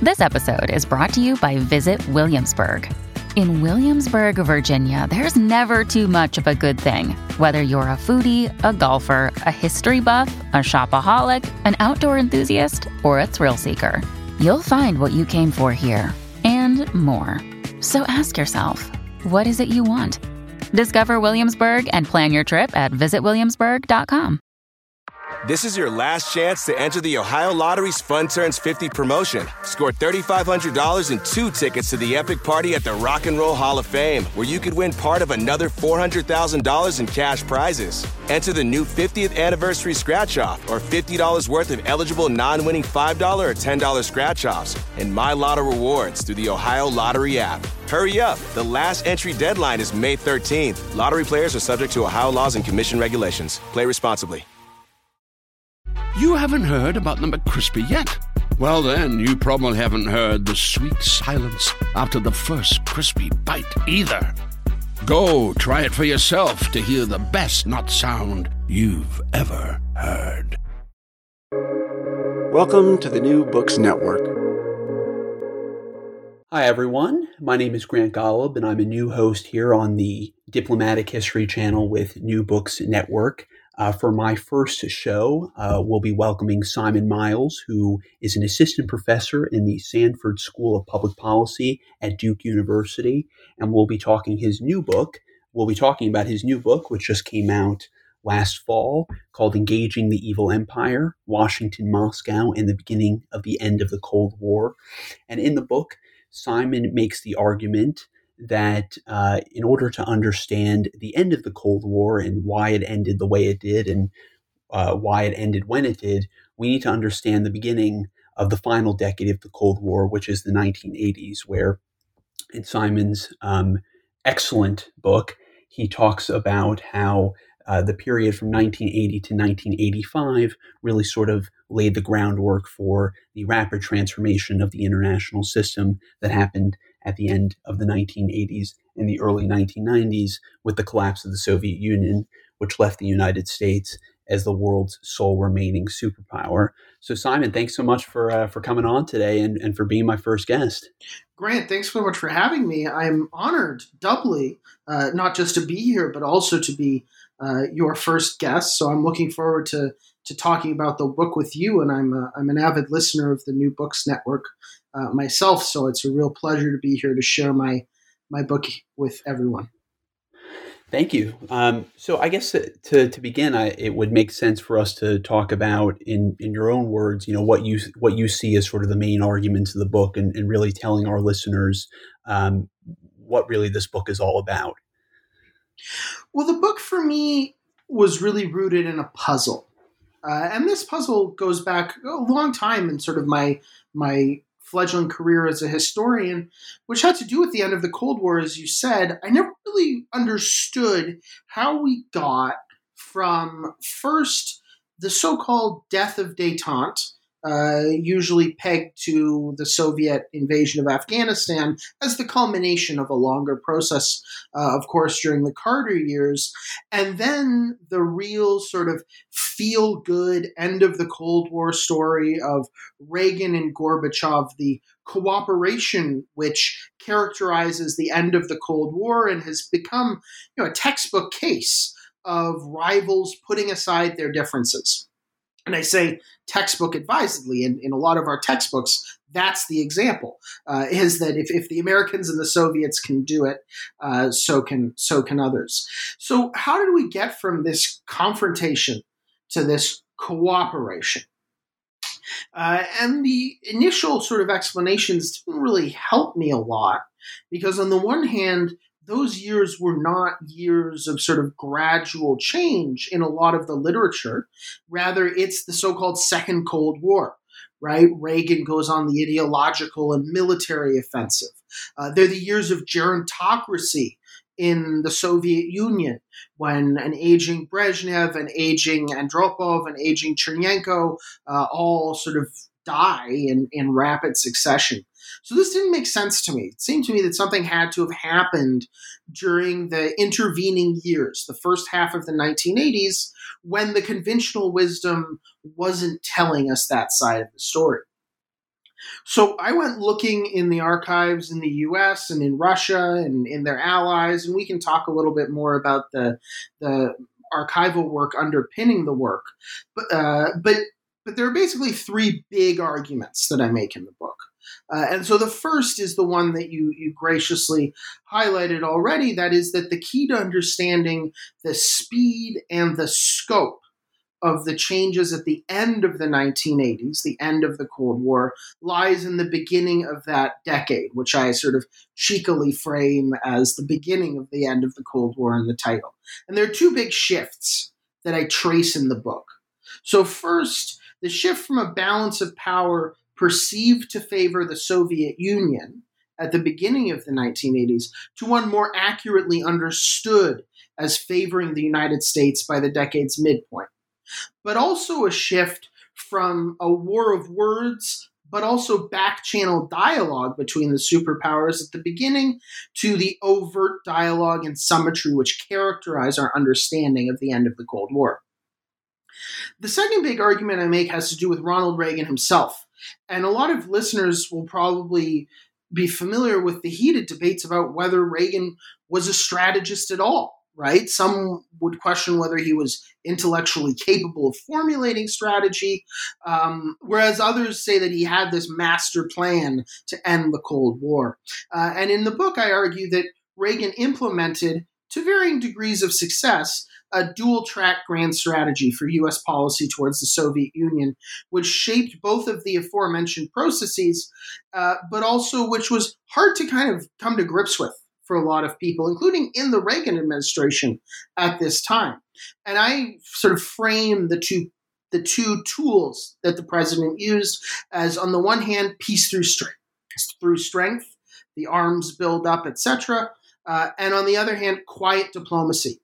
This episode is brought to you by Visit Williamsburg. In Williamsburg, Virginia, there's never too much of a good thing. Whether you're a foodie, a golfer, a history buff, a shopaholic, an outdoor enthusiast, or a thrill seeker, you'll find what you came for here and more. So ask yourself, what is it you want? Discover Williamsburg and plan your trip at visitwilliamsburg.com. This is your last chance to enter the Ohio Lottery's Fun Turns 50 promotion. Score $3,500 and 2 tickets to the epic party at the Rock and Roll Hall of Fame, where you could win part of another $400,000 in cash prizes. Enter the new 50th anniversary scratch-off or $50 worth of eligible non-winning $5 or $10 scratch-offs and My Lotto rewards through the Ohio Lottery app. Hurry up. The last entry deadline is May 13th. Lottery players are subject to Ohio laws and commission regulations. Play responsibly. You haven't heard about the McCrispy yet? Well, then, you probably haven't heard the sweet silence after the first crispy bite either. Go try it for yourself to hear the best nut sound you've ever heard. Welcome to the New Books Network. Hi, everyone. My name is Grant Golub, and I'm a new host here on the Diplomatic History channel with New Books Network. For my first show, we'll be welcoming Simon Miles, who is an assistant professor in the Sanford School of Public Policy at Duke University, and we'll be talking his new book. We'll be talking about his new book, which just came out last fall, called Engaging the Evil Empire, Washington, Moscow, and the Beginning of the End of the Cold War. And in the book, Simon makes the argument that in order to understand the end of the Cold War and why it ended the way it did and why it ended when it did, we need to understand the beginning of the final decade of the Cold War, which is the 1980s, where in Simon's excellent book, he talks about how the period from 1980 to 1985 really sort of laid the groundwork for the rapid transformation of the international system that happened at the end of the 1980s and the early 1990s with the collapse of the Soviet Union, which left the United States as the world's sole remaining superpower. So, Simon, thanks so much for coming on today and for being my first guest. Grant, thanks so much for having me. I'm honored doubly, not just to be here, but also to be your first guest. So I'm looking forward to talking about the book with you. And I'm an avid listener of the New Books Network myself. So it's a real pleasure to be here to share my book with everyone. Thank you. So I guess to begin, it would make sense for us to talk about in your own words, what you see as sort of the main arguments of the book and really telling our listeners what really this book is all about. Well, the book for me was really rooted in a puzzle. And this puzzle goes back a long time in sort of my fledgling career as a historian, which had to do with the end of the Cold War. As you said, I never really understood how we got from first the so-called death of détente, usually pegged to the Soviet invasion of Afghanistan as the culmination of a longer process, of course, during the Carter years, and then the real sort of feel-good end of the Cold War story of Reagan and Gorbachev, the cooperation which characterizes the end of the Cold War and has become, a textbook case of rivals putting aside their differences. And I say textbook advisedly. In a lot of our textbooks, that's the example, is that if the Americans and the Soviets can do it, so can others. So how did we get from this confrontation to this cooperation? And the initial sort of explanations didn't really help me a lot, because on the one hand, those years were not years of sort of gradual change in a lot of the literature. Rather, it's the so-called Second Cold War, right? Reagan goes on the ideological and military offensive. They're the years of gerontocracy in the Soviet Union, when an aging Brezhnev, an aging Andropov, an aging Chernenko all sort of die in rapid succession. So this didn't make sense to me. It seemed to me that something had to have happened during the intervening years, the first half of the 1980s, when the conventional wisdom wasn't telling us that side of the story. So I went looking in the archives in the U.S. and in Russia and in their allies, and we can talk a little bit more about the archival work underpinning the work. But there are basically three big arguments that I make in the book. And so the first is the one that you graciously highlighted already. That is that the key to understanding the speed and the scope of the changes at the end of the 1980s, the end of the Cold War, lies in the beginning of that decade, which I sort of cheekily frame as the beginning of the end of the Cold War in the title. And there are two big shifts that I trace in the book. So first, the shift from a balance of power perceived to favor the Soviet Union at the beginning of the 1980s to one more accurately understood as favoring the United States by the decade's midpoint. But also a shift from a war of words, but also back-channel dialogue between the superpowers at the beginning to the overt dialogue and symmetry which characterize our understanding of the end of the Cold War. The second big argument I make has to do with Ronald Reagan himself. And a lot of listeners will probably be familiar with the heated debates about whether Reagan was a strategist at all, right? Some would question whether he was intellectually capable of formulating strategy, whereas others say that he had this master plan to end the Cold War. And in the book, I argue that Reagan implemented, to varying degrees of success, a dual-track grand strategy for U.S. policy towards the Soviet Union, which shaped both of the aforementioned processes, but also which was hard to kind of come to grips with for a lot of people, including in the Reagan administration at this time. And I sort of frame the two tools that the president used as, on the one hand, peace through strength, the arms build up, etc., and on the other hand, quiet diplomacy.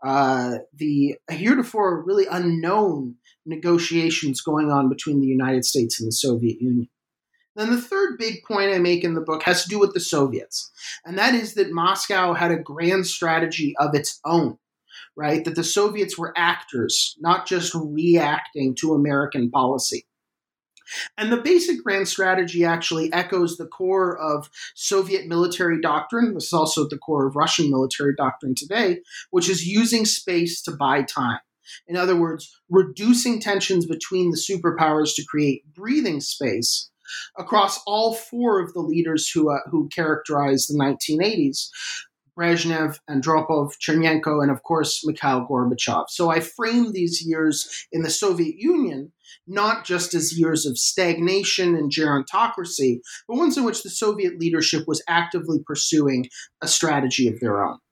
The heretofore really unknown negotiations going on between the United States and the Soviet Union. Then the third big point I make in the book has to do with the Soviets, and that is that Moscow had a grand strategy of its own, right? That the Soviets were actors, not just reacting to American policy. And the basic grand strategy actually echoes the core of Soviet military doctrine. This is also at the core of Russian military doctrine today, which is using space to buy time. In other words, reducing tensions between the superpowers to create breathing space across all four of the leaders who characterized the 1980s: Brezhnev, Andropov, Chernenko, and of course, Mikhail Gorbachev. So I frame these years in the Soviet Union not just as years of stagnation and gerontocracy, but ones in which the Soviet leadership was actively pursuing a strategy of their own.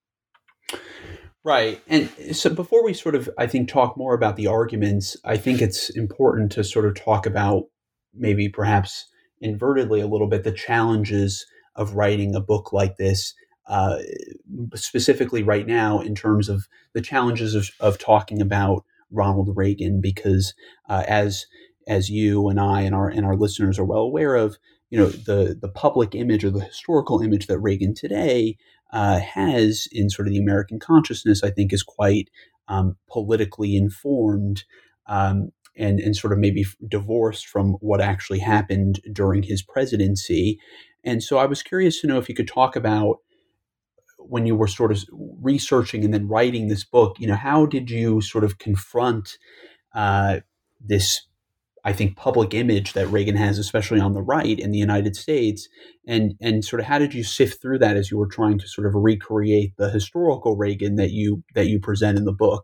Right. And so before we sort of, I think, talk more about the arguments, I think it's important to sort of talk about, maybe perhaps invertedly a little bit, the challenges of writing a book like this, specifically right now in terms of the challenges of talking about Ronald Reagan, because as you and I and our listeners are well aware of, the public image or the historical image that Reagan today has in sort of the American consciousness, I think, is quite politically informed and sort of maybe divorced from what actually happened during his presidency. And so I was curious to know if you could talk about, when you were sort of researching and then writing this book, how did you sort of confront this, I think, public image that Reagan has, especially on the right in the United States, and sort of how did you sift through that as you were trying to sort of recreate the historical Reagan that you present in the book?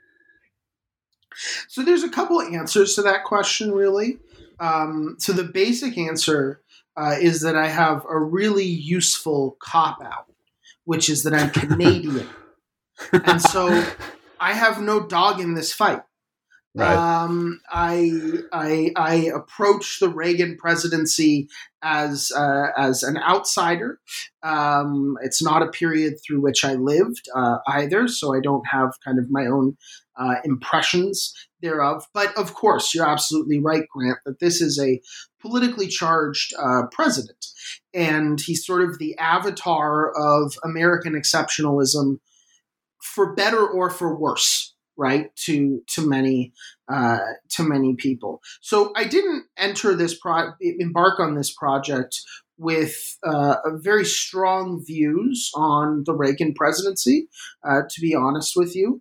So there's a couple of answers to that question, really. So the basic answer is that I have a really useful cop-out, which is that I'm Canadian. And so I have no dog in this fight. Right. I approach the Reagan presidency as an outsider. It's not a period through which I lived either, so I don't have kind of my own impressions thereof. But of course, you're absolutely right, Grant, that this is a politically charged president. And he's sort of the avatar of American exceptionalism, for better or for worse. right, to many people. So I didn't embark on this project with very strong views on the Reagan presidency, to be honest with you.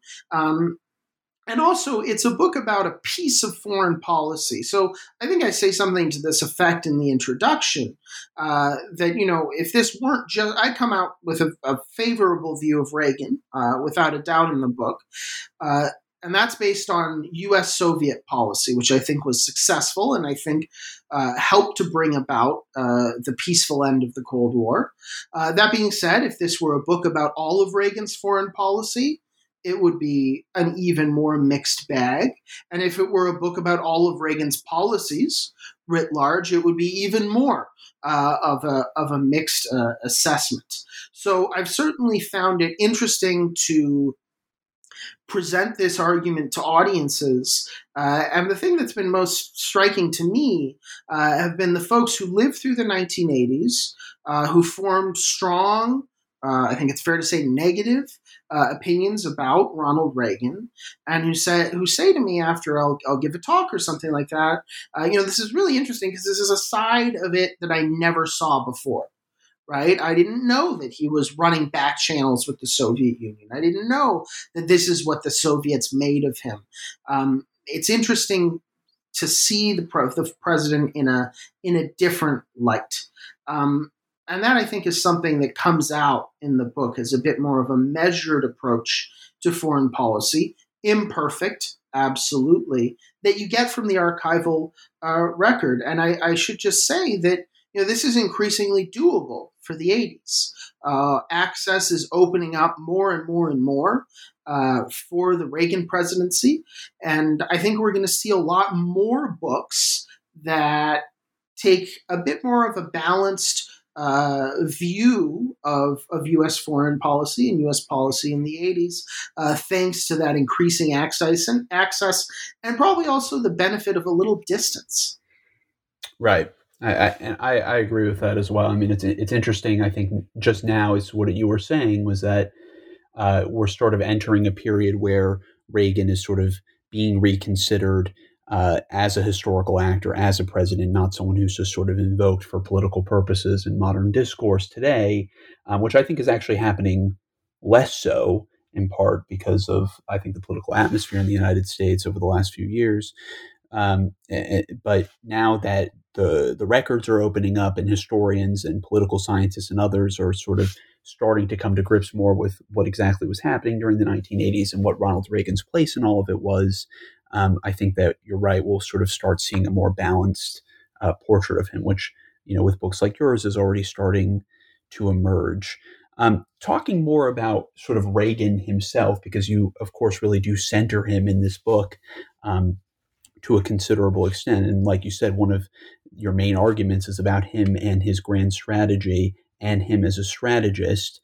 And also, it's a book about a piece of foreign policy. So I think I say something to this effect in the introduction, that, if this weren't just, I come out with a favorable view of Reagan, without a doubt in the book. And that's based on U.S.-Soviet policy, which I think was successful and I think helped to bring about the peaceful end of the Cold War. That being said, if this were a book about all of Reagan's foreign policy, it would be an even more mixed bag. And if it were a book about all of Reagan's policies writ large, it would be even more of a mixed assessment. So I've certainly found it interesting to present this argument to audiences. And the thing that's been most striking to me have been the folks who lived through the 1980s, who formed strong, I think it's fair to say negative, opinions about Ronald Reagan, and who say to me after I'll give a talk or something like that, this is really interesting because this is a side of it that I never saw before. Right? I didn't know that he was running back channels with the Soviet Union. I didn't know that this is what the Soviets made of him. It's interesting to see the president in a different light. And that, I think, is something that comes out in the book as a bit more of a measured approach to foreign policy, imperfect, absolutely, that you get from the archival record. And I should just say that this is increasingly doable for the 80s. Access is opening up more and more and more for the Reagan presidency. And I think we're going to see a lot more books that take a bit more of a balanced view of U.S. foreign policy and U.S. policy in the 80s, thanks to that increasing access and probably also the benefit of a little distance. Right. I agree with that as well. I mean, it's interesting. I think just now is what you were saying was that we're sort of entering a period where Reagan is sort of being reconsidered as a historical actor, as a president, not someone who's just sort of invoked for political purposes in modern discourse today, which I think is actually happening less so, in part because of, I think, the political atmosphere in the United States over the last few years. But now that the records are opening up and historians and political scientists and others are sort of starting to come to grips more with what exactly was happening during the 1980s and what Ronald Reagan's place in all of it was, I think that you're right. We'll sort of start seeing a more balanced portrait of him, which, with books like yours is already starting to emerge. Talking more about sort of Reagan himself, because you, of course, really do center him in this book to a considerable extent. And like you said, one of your main arguments is about him and his grand strategy and him as a strategist.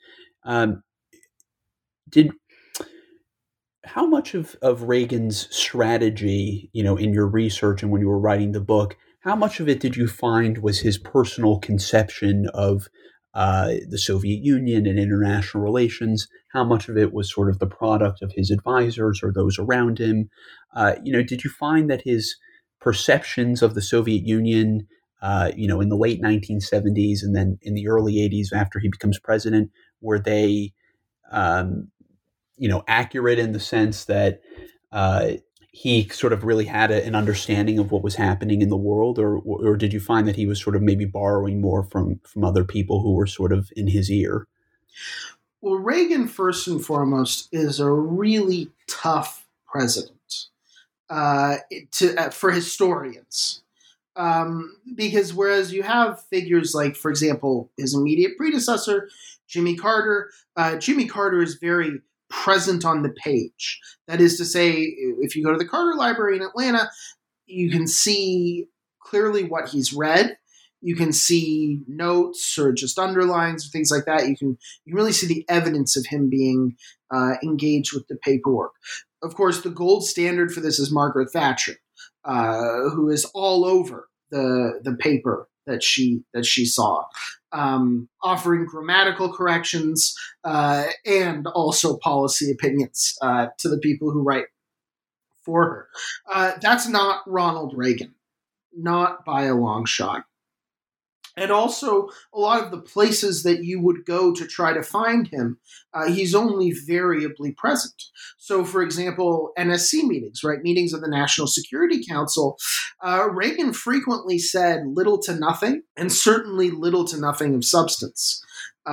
How much of Reagan's strategy, in your research and when you were writing the book, how much of it did you find was his personal conception of the Soviet Union and international relations? How much of it was sort of the product of his advisors or those around him? Did you find that his perceptions of the Soviet Union, in the late 1970s and then in the early 80s after he becomes president, were they, accurate in the sense that he sort of really had an understanding of what was happening in the world, or did you find that he was sort of maybe borrowing more from other people who were sort of in his ear? Well, Reagan, first and foremost, is a really tough president for historians. Because whereas you have figures like, for example, his immediate predecessor, Jimmy Carter is very present on the page. That is to say, if you go to the Carter Library in Atlanta, you can see clearly what he's read. You can see notes or just underlines or things like that. You can really see the evidence of him being engaged with the paperwork. Of course, the gold standard for this is Margaret Thatcher, who is all over the paper that she saw, offering grammatical corrections and also policy opinions to the people who write for her. That's not Ronald Reagan, not by a long shot. And also, a lot of the places that you would go to try to find him, he's only variably present. So, for example, NSC meetings, right? Meetings of the National Security Council, Reagan frequently said little to nothing, and certainly little to nothing of substance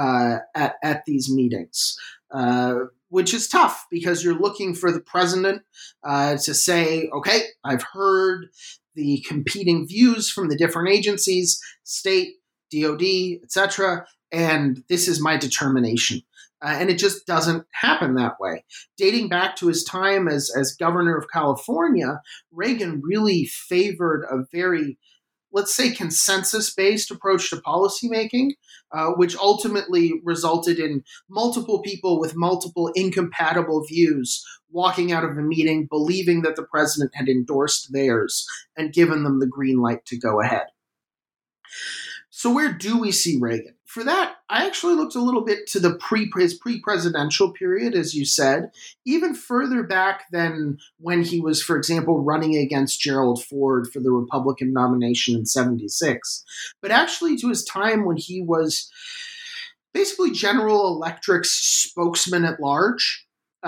at these meetings. Which is tough because you're looking for the president to say, okay, I've heard the competing views from the different agencies, state, DOD, etc., and this is my determination. And it just doesn't happen that way. Dating back to his time as governor of California, Reagan really favored a very, let's say, consensus-based approach to policymaking, which ultimately resulted in multiple people with multiple incompatible views walking out of a meeting believing that the president had endorsed theirs and given them the green light to go ahead. So where do we see Reagan? For that, I actually looked a little bit to his pre-presidential period, as you said, even further back than when he was, for example, running against Gerald Ford for the Republican nomination in 1976, but actually to his time when he was basically General Electric's spokesman at large.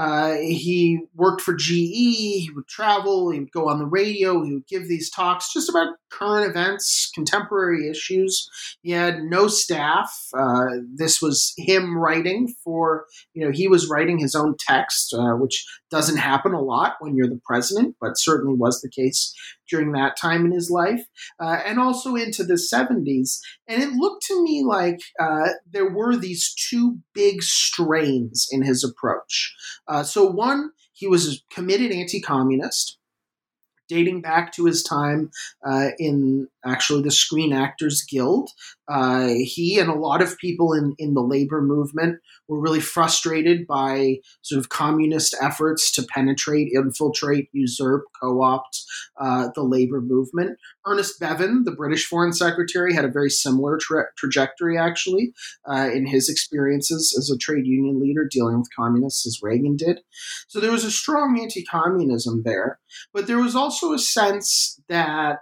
He worked for GE, he would travel, he would go on the radio, he would give these talks just about current events, contemporary issues. He had no staff. This was him writing he was writing his own text, which doesn't happen a lot when you're the president, but certainly was the case during that time in his life, and also into the 70s. And it looked to me like there were these two big strains in his approach. So one, he was a committed anti-communist, dating back to his time in actually the Screen Actors Guild. He and a lot of people in the labor movement were really frustrated by sort of communist efforts to penetrate, infiltrate, usurp, co-opt the labor movement. Ernest Bevin, the British Foreign Secretary, had a very similar trajectory, actually, in his experiences as a trade union leader dealing with communists as Reagan did. So there was a strong anti-communism there, but there was also a sense that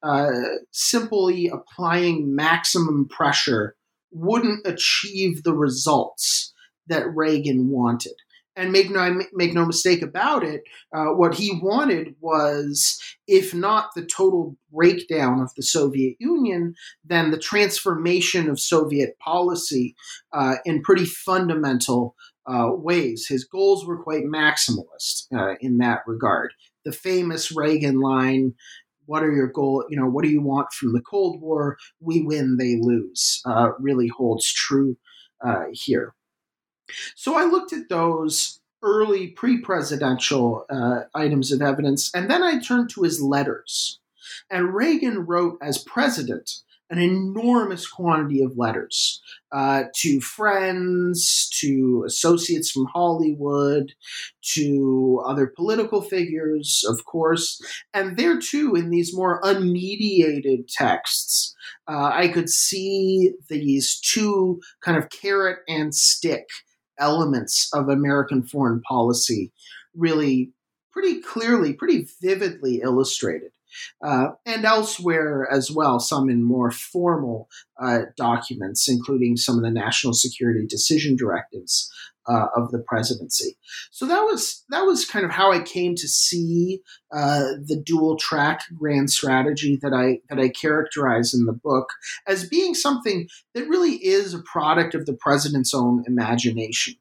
simply applying maximum pressure wouldn't achieve the results that Reagan wanted. And make no mistake about it, what he wanted was, if not the total breakdown of the Soviet Union, then the transformation of Soviet policy in pretty fundamental ways. His goals were quite maximalist in that regard. The famous Reagan line, what are your goals? What do you want from the Cold War? We win, they lose, really holds true here. So I looked at those early pre-presidential items of evidence, and then I turned to his letters. And Reagan wrote, as president, an enormous quantity of letters to friends, to associates from Hollywood, to other political figures, of course. And there, too, in these more unmediated texts, I could see these two kind of carrot and stick elements of American foreign policy really pretty clearly, pretty vividly illustrated. And elsewhere as well, some in more formal documents, including some of the national security decision directives of the presidency. So that was kind of how I came to see the dual track grand strategy that I characterize in the book as being something that really is a product of the president's own imagination.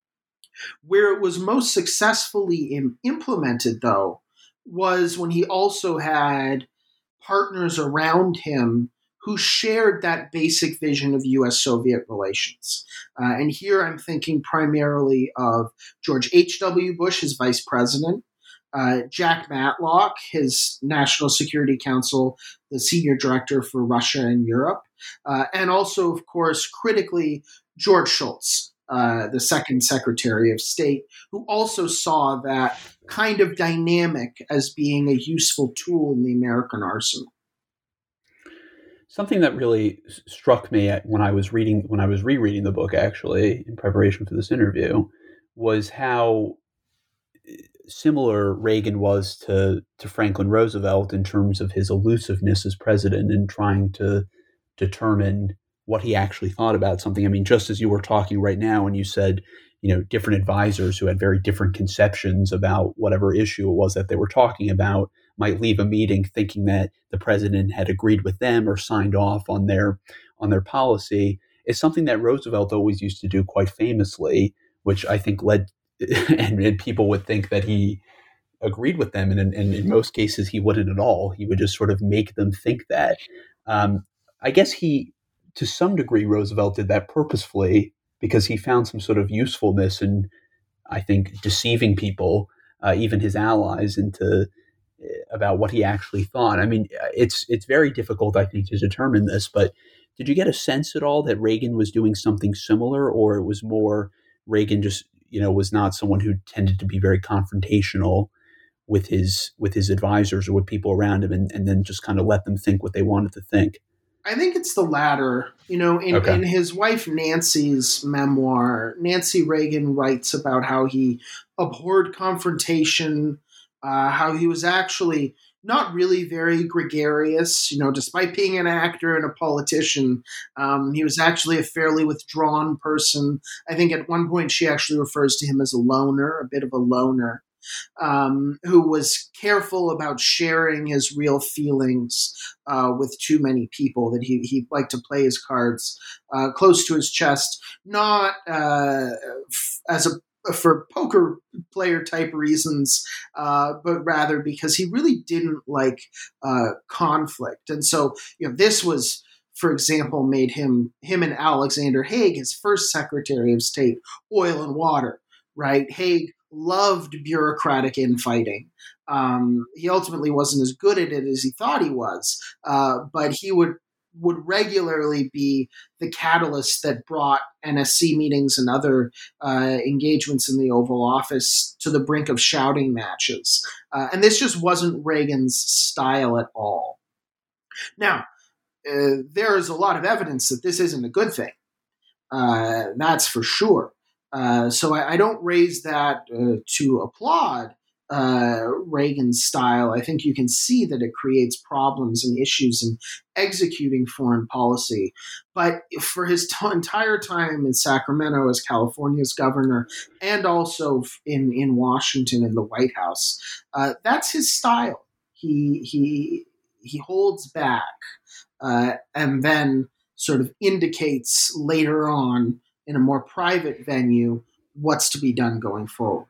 Where it was most successfully implemented, though, was when he also had partners around him who shared that basic vision of U.S.-Soviet relations. And here I'm thinking primarily of George H.W. Bush, his vice president, Jack Matlock, his National Security Council, the senior director for Russia and Europe, and also, of course, critically, George Shultz, the second Secretary of State, who also saw that kind of dynamic as being a useful tool in the American arsenal. Something that really struck me when I was rereading the book, actually, in preparation for this interview, was how similar Reagan was to Franklin Roosevelt in terms of his elusiveness as president and trying to determine what he actually thought about something. I mean, just as you were talking right now, and you said, different advisors who had very different conceptions about whatever issue it was that they were talking about might leave a meeting thinking that the president had agreed with them or signed off on their policy, is something that Roosevelt always used to do quite famously, which I think led and people would think that he agreed with them, and in most cases he wouldn't at all. He would just sort of make them think that. I guess to some degree, Roosevelt did that purposefully because he found some sort of usefulness in, I think, deceiving people, even his allies, about what he actually thought. I mean, it's very difficult, I think, to determine this, but did you get a sense at all that Reagan was doing something similar, or it was more Reagan just, was not someone who tended to be very confrontational with his advisors or with people around him, and then just kind of let them think what they wanted to think? I think it's the latter. In his wife Nancy's memoir, Nancy Reagan writes about how he abhorred confrontation, how he was actually not really very gregarious, despite being an actor and a politician. He was actually a fairly withdrawn person. I think at one point she actually refers to him as a loner, a bit of a loner, who was careful about sharing his real feelings with too many people, that he liked to play his cards close to his chest, not for poker player type reasons, but rather because he really didn't like conflict. And so, this was, for example, made him and Alexander Haig, his first Secretary of State, oil and water, right? Haig loved bureaucratic infighting. He ultimately wasn't as good at it as he thought he was, but he would regularly be the catalyst that brought NSC meetings and other engagements in the Oval Office to the brink of shouting matches. And this just wasn't Reagan's style at all. Now, there is a lot of evidence that this isn't a good thing. That's for sure. So I don't raise that to applaud Reagan's style. I think you can see that it creates problems and issues in executing foreign policy. But for his entire time in Sacramento as California's governor, and also in Washington in the White House, that's his style. He holds back and then sort of indicates later on in a more private venue what's to be done going forward.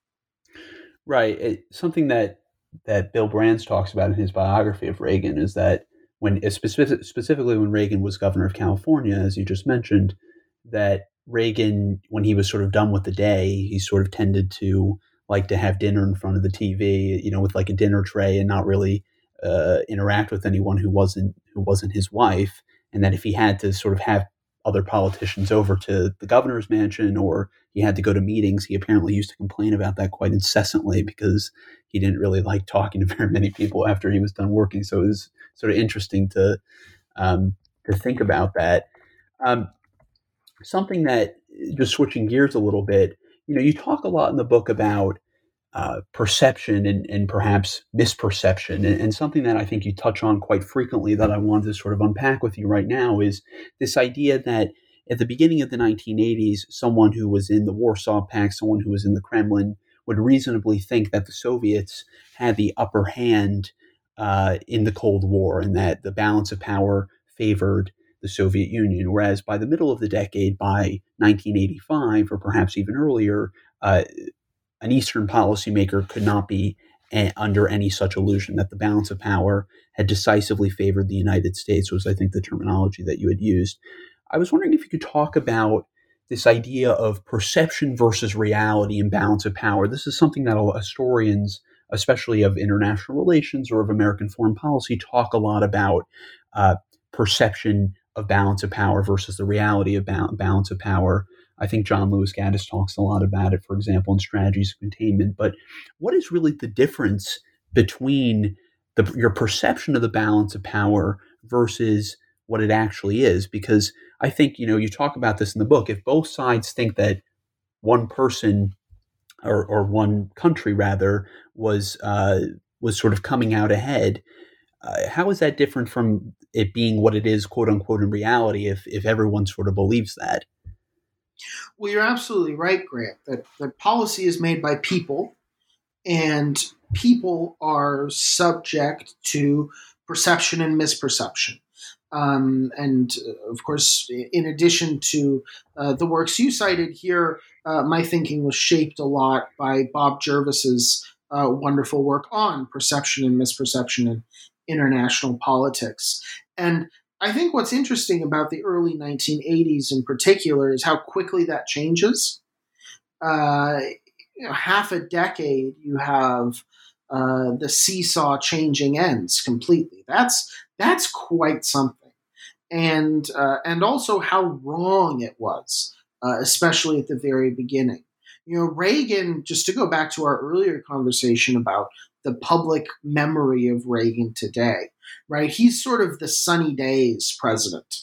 Right. Something that Bill Brands talks about in his biography of Reagan is that specifically when Reagan was governor of California, as you just mentioned, that Reagan, when he was sort of done with the day, he sort of tended to like to have dinner in front of the TV, with like a dinner tray, and not really interact with anyone who wasn't his wife. And that if he had to sort of have other politicians over to the governor's mansion, or he had to go to meetings, he apparently used to complain about that quite incessantly because he didn't really like talking to very many people after he was done working. So it was sort of interesting to think about that. Something that, just switching gears a little bit, you talk a lot in the book about perception and perhaps misperception. And something that I think you touch on quite frequently that I wanted to sort of unpack with you right now is this idea that at the beginning of the 1980s, someone who was in the Warsaw Pact, someone who was in the Kremlin, would reasonably think that the Soviets had the upper hand in the Cold War, and that the balance of power favored the Soviet Union. Whereas by the middle of the decade, by 1985, or perhaps even earlier, an Eastern policymaker could not be under any such illusion, that the balance of power had decisively favored the United States, was, I think, the terminology that you had used. I was wondering if you could talk about this idea of perception versus reality and balance of power. This is something that historians, especially of international relations or of American foreign policy, talk a lot about, perception of balance of power versus the reality of balance of power. I think John Lewis Gaddis talks a lot about it, for example, in Strategies of Containment. But what is really the difference between your perception of the balance of power versus what it actually is? Because I think, you talk about this in the book. If both sides think that one person or one country rather was sort of coming out ahead. How is that different from it being what it is, quote unquote, in reality, if everyone sort of believes that? Well, you're absolutely right, Grant, that policy is made by people, and people are subject to perception and misperception. And of course, in addition to the works you cited here, my thinking was shaped a lot by Bob Jervis's wonderful work on perception and misperception in international politics. And I think what's interesting about the early 1980s in particular is how quickly that changes. Uh, Half a decade, you have the seesaw changing ends completely. That's quite something, and also how wrong it was, especially at the very beginning. Reagan. Just to go back to our earlier conversation about the public memory of Reagan today, right? He's sort of the sunny days president.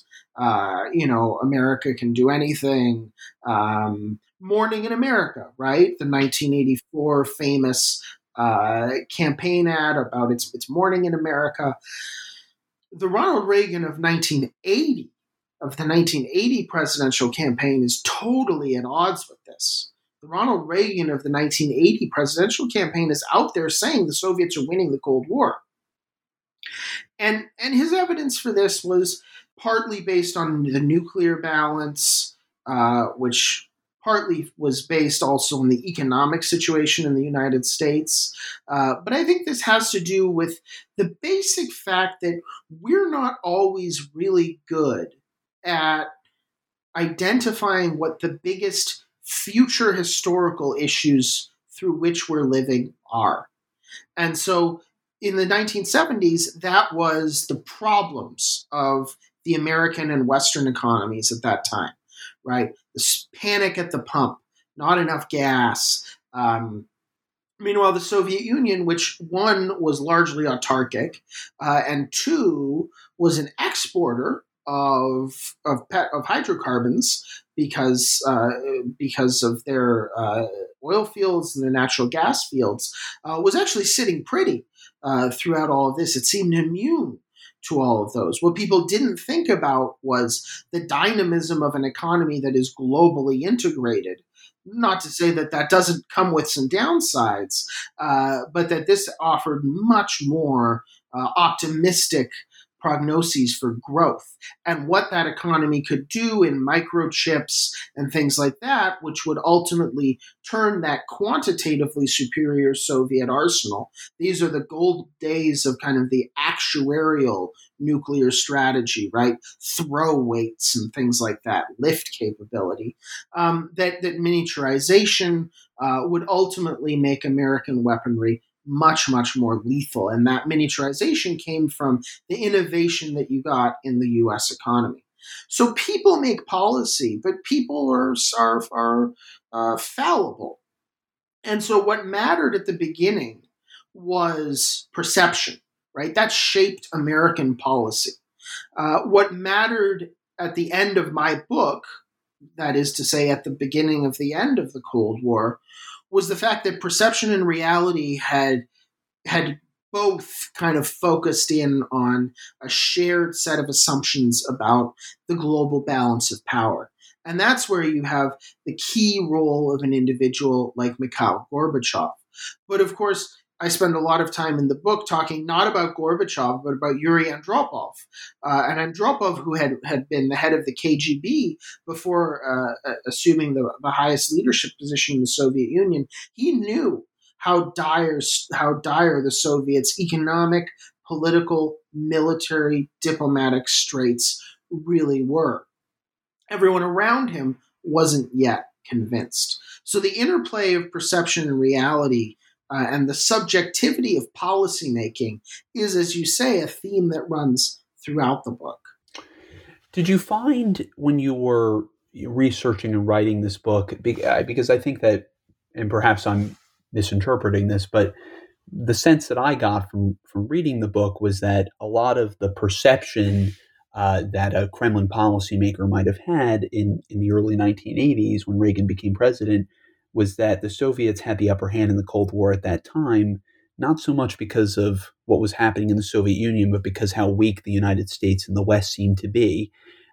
America can do anything. Morning in America, right? The 1984 famous campaign ad about it's morning in America. The Ronald Reagan of 1980, of the 1980 presidential campaign, is totally at odds with this. The Ronald Reagan of the 1980 presidential campaign is out there saying the Soviets are winning the Cold War. And his evidence for this was partly based on the nuclear balance, which partly was based also on the economic situation in the United States. But I think this has to do with the basic fact that we're not always really good at identifying what the biggest future historical issues through which we're living are. And so in the 1970s, that was the problems of the American and Western economies at that time, right? This panic at the pump, not enough gas. Meanwhile, the Soviet Union, which one was largely autarkic, and two was an exporter of hydrocarbons because of their oil fields and their natural gas fields, was actually sitting pretty throughout all of this. It seemed immune to all of those. What people didn't think about was the dynamism of an economy that is globally integrated. Not to say that that doesn't come with some downsides, but that this offered much more optimistic prognoses for growth and what that economy could do in microchips and things like that, which would ultimately turn that quantitatively superior Soviet arsenal. These are the gold days of kind of the actuarial nuclear strategy, right? Throw weights and things like that, lift capability, that miniaturization would ultimately make American weaponry much, much more lethal. And that miniaturization came from the innovation that you got in the U.S. economy. So people make policy, but people are fallible. And so what mattered at the beginning was perception, right? That shaped American policy. What mattered at the end of my book, that is to say at the beginning of the end of the Cold War, was the fact that perception and reality had both kind of focused in on a shared set of assumptions about the global balance of power. And that's where you have the key role of an individual like Mikhail Gorbachev. But of course, I spend a lot of time in the book talking not about Gorbachev, but about Yuri Andropov. And Andropov, who had been the head of the KGB before assuming the highest leadership position in the Soviet Union, he knew how dire the Soviets' economic, political, military, diplomatic straits really were. Everyone around him wasn't yet convinced. So the interplay of perception and reality and the subjectivity of policymaking is, as you say, a theme that runs throughout the book. Did you find when you were researching and writing this book, because I think that, and perhaps I'm misinterpreting this, but the sense that I got from reading the book was that a lot of the perception that a Kremlin policymaker might have had in the early 1980s when Reagan became president was that the Soviets had the upper hand in the Cold War at that time, not so much because of what was happening in the Soviet Union, but because how weak the United States and the West seemed to be.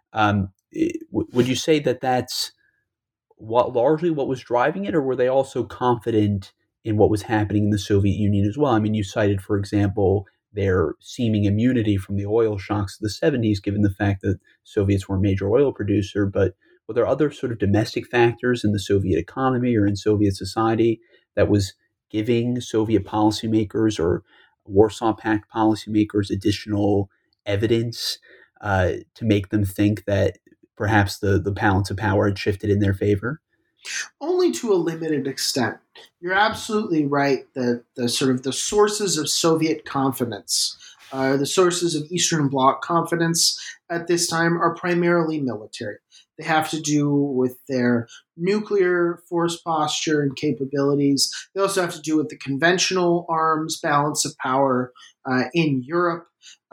Would you say that that's largely what was driving it, or were they also confident in what was happening in the Soviet Union as well? I mean, you cited, for example, their seeming immunity from the oil shocks of the 70s, given the fact that Soviets were a major oil producer, but were there other sort of domestic factors in the Soviet economy or in Soviet society that was giving Soviet policymakers or Warsaw Pact policymakers additional evidence to make them think that perhaps the balance of power had shifted in their favor? Only to a limited extent. You're absolutely right that the sort of the sources of Soviet confidence, the sources of Eastern Bloc confidence at this time are primarily military. They have to do with their nuclear force posture and capabilities. They also have to do with the conventional arms balance of power in Europe,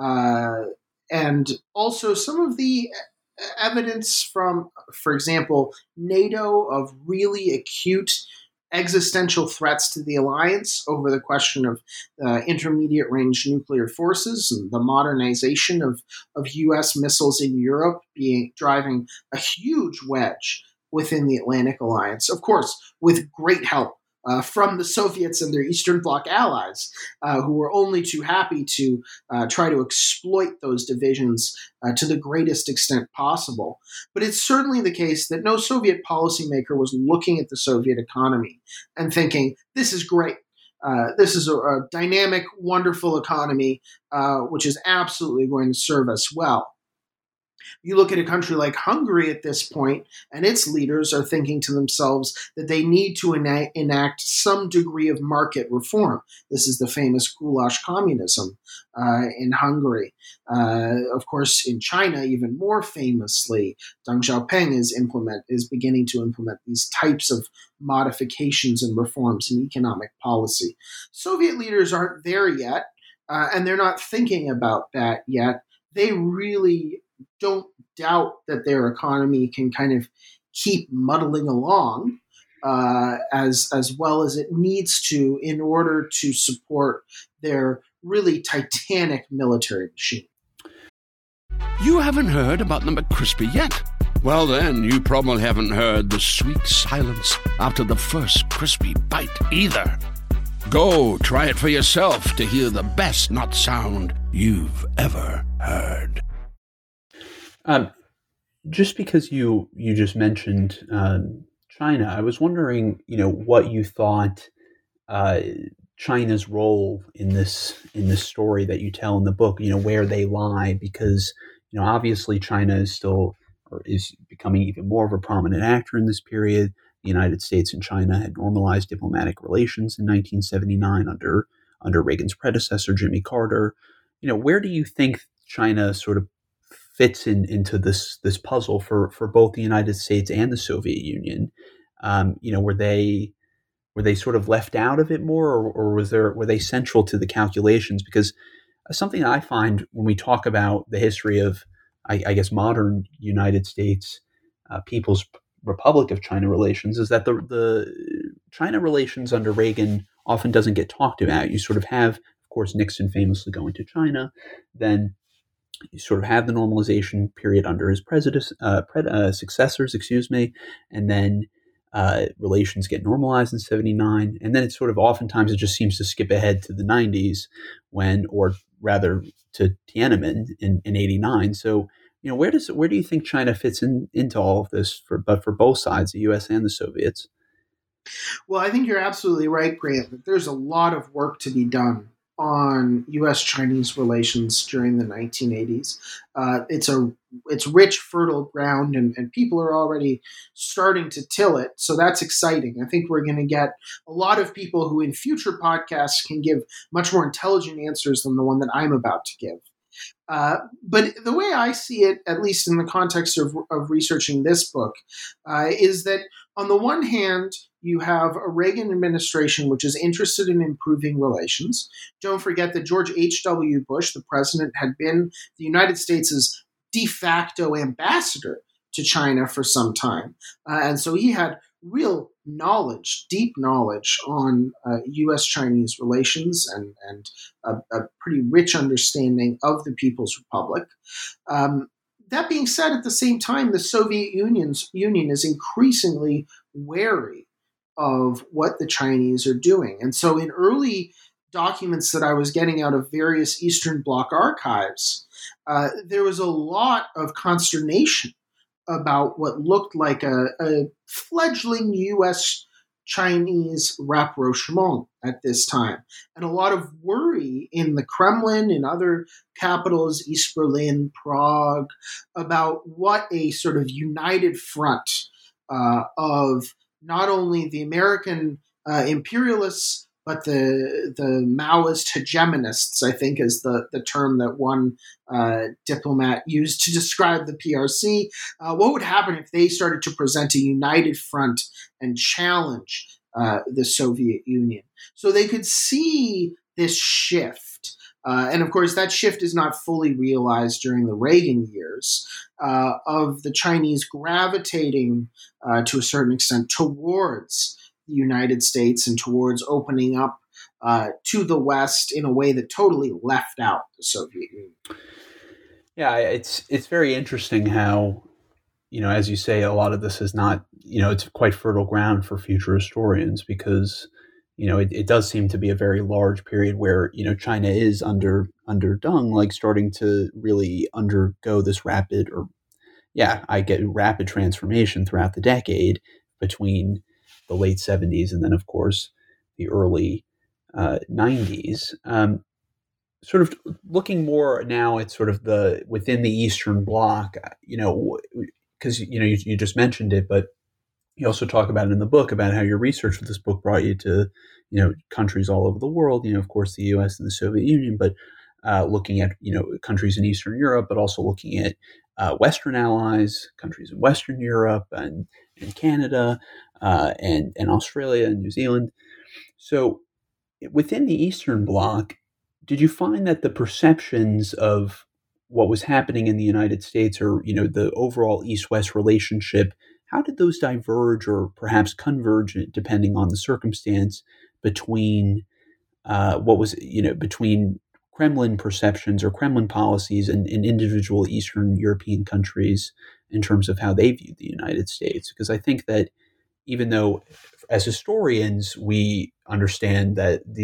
and also some of the evidence from, for example, NATO of really acute existential threats to the alliance over the question of intermediate range nuclear forces and the modernization of U.S. missiles in Europe driving a huge wedge within the Atlantic Alliance, of course, with great help from the Soviets and their Eastern Bloc allies, who were only too happy to try to exploit those divisions to the greatest extent possible. But it's certainly the case that no Soviet policymaker was looking at the Soviet economy and thinking, this is great. This is a dynamic, wonderful economy, which is absolutely going to serve us well. You look at a country like Hungary at this point, and its leaders are thinking to themselves that they need to enact some degree of market reform. This is the famous goulash communism in Hungary. Of course, in China, even more famously, Deng Xiaoping is beginning to implement these types of modifications and reforms in economic policy. Soviet leaders aren't there yet, and they're not thinking about that yet. They really don't doubt that their economy can kind of keep muddling along as well as it needs to in order to support their really titanic military machine. You haven't heard about the McCrispy yet? Well, then, you probably haven't heard the sweet silence after the first crispy bite either. Go try it for yourself to hear the best nut sound you've ever heard. Just because you just mentioned China, I was wondering, what you thought China's role in this story that you tell in the book, where they lie, because obviously China is becoming even more of a prominent actor in this period. The United States and China had normalized diplomatic relations in 1979 under Reagan's predecessor, Jimmy Carter. Where do you think China sort of fits into this puzzle for both the United States and the Soviet Union? Were they sort of left out of it more, or were they central to the calculations? Because something I find when we talk about the history of, I guess, modern United States People's Republic of China relations is that the China relations under Reagan often doesn't get talked about. You sort of have, of course, Nixon famously going to China, then you sort of have the normalization period under his successors, and then relations get normalized in 79, and then it's sort of oftentimes it just seems to skip ahead to the 90s or rather to Tiananmen in 89. So where do you think China fits into all of this for both sides, the U.S. and the Soviets? Well, I think you're absolutely right, Grant, that there's a lot of work to be done on U.S.-Chinese relations during the 1980s. It's rich, fertile ground, and people are already starting to till it. So that's exciting. I think we're going to get a lot of people who in future podcasts can give much more intelligent answers than the one that I'm about to give. But the way I see it, at least in the context of researching this book, is that on the one hand, you have a Reagan administration which is interested in improving relations. Don't forget that George H.W. Bush, the president, had been the United States' de facto ambassador to China for some time. And so he had real knowledge, deep knowledge on U.S.-Chinese relations and a pretty rich understanding of the People's Republic. That being said, at the same time, the Soviet Union is increasingly wary of what the Chinese are doing. And so in early documents that I was getting out of various Eastern Bloc archives, there was a lot of consternation about what looked like a fledgling U.S.-Chinese rapprochement at this time, and a lot of worry in the Kremlin, in other capitals, East Berlin, Prague, about what a sort of united front of not only the American imperialists, but the Maoist hegemonists, I think is the term that one diplomat used to describe the PRC. What would happen if they started to present a united front and challenge the Soviet Union? So they could see this shift. And of course, that shift is not fully realized during the Reagan years of the Chinese gravitating to a certain extent towards the United States and towards opening up to the West in a way that totally left out the Soviet Union. Yeah, it's very interesting how, as you say, a lot of this is not, it's quite fertile ground for future historians because, it does seem to be a very large period where, China is underdone, like starting to really undergo this rapid transformation throughout the decade between the late 70s and then, of course, the early 90s. Sort of looking more now at sort of within the Eastern Bloc, because, you just mentioned it, but you also talk about it in the book about how your research for this book brought you to, countries all over the world, of course, the U.S. and the Soviet Union, but looking at, countries in Eastern Europe, but also looking at Western allies, countries in Western Europe and Canada and Australia and New Zealand. So within the Eastern Bloc, did you find that the perceptions of what was happening in the United States or, the overall East-West relationship, how did those diverge or perhaps converge, depending on the circumstance, between between Kremlin perceptions or Kremlin policies and individual Eastern European countries in terms of how they viewed the United States? Because I think that even though as historians we understand that the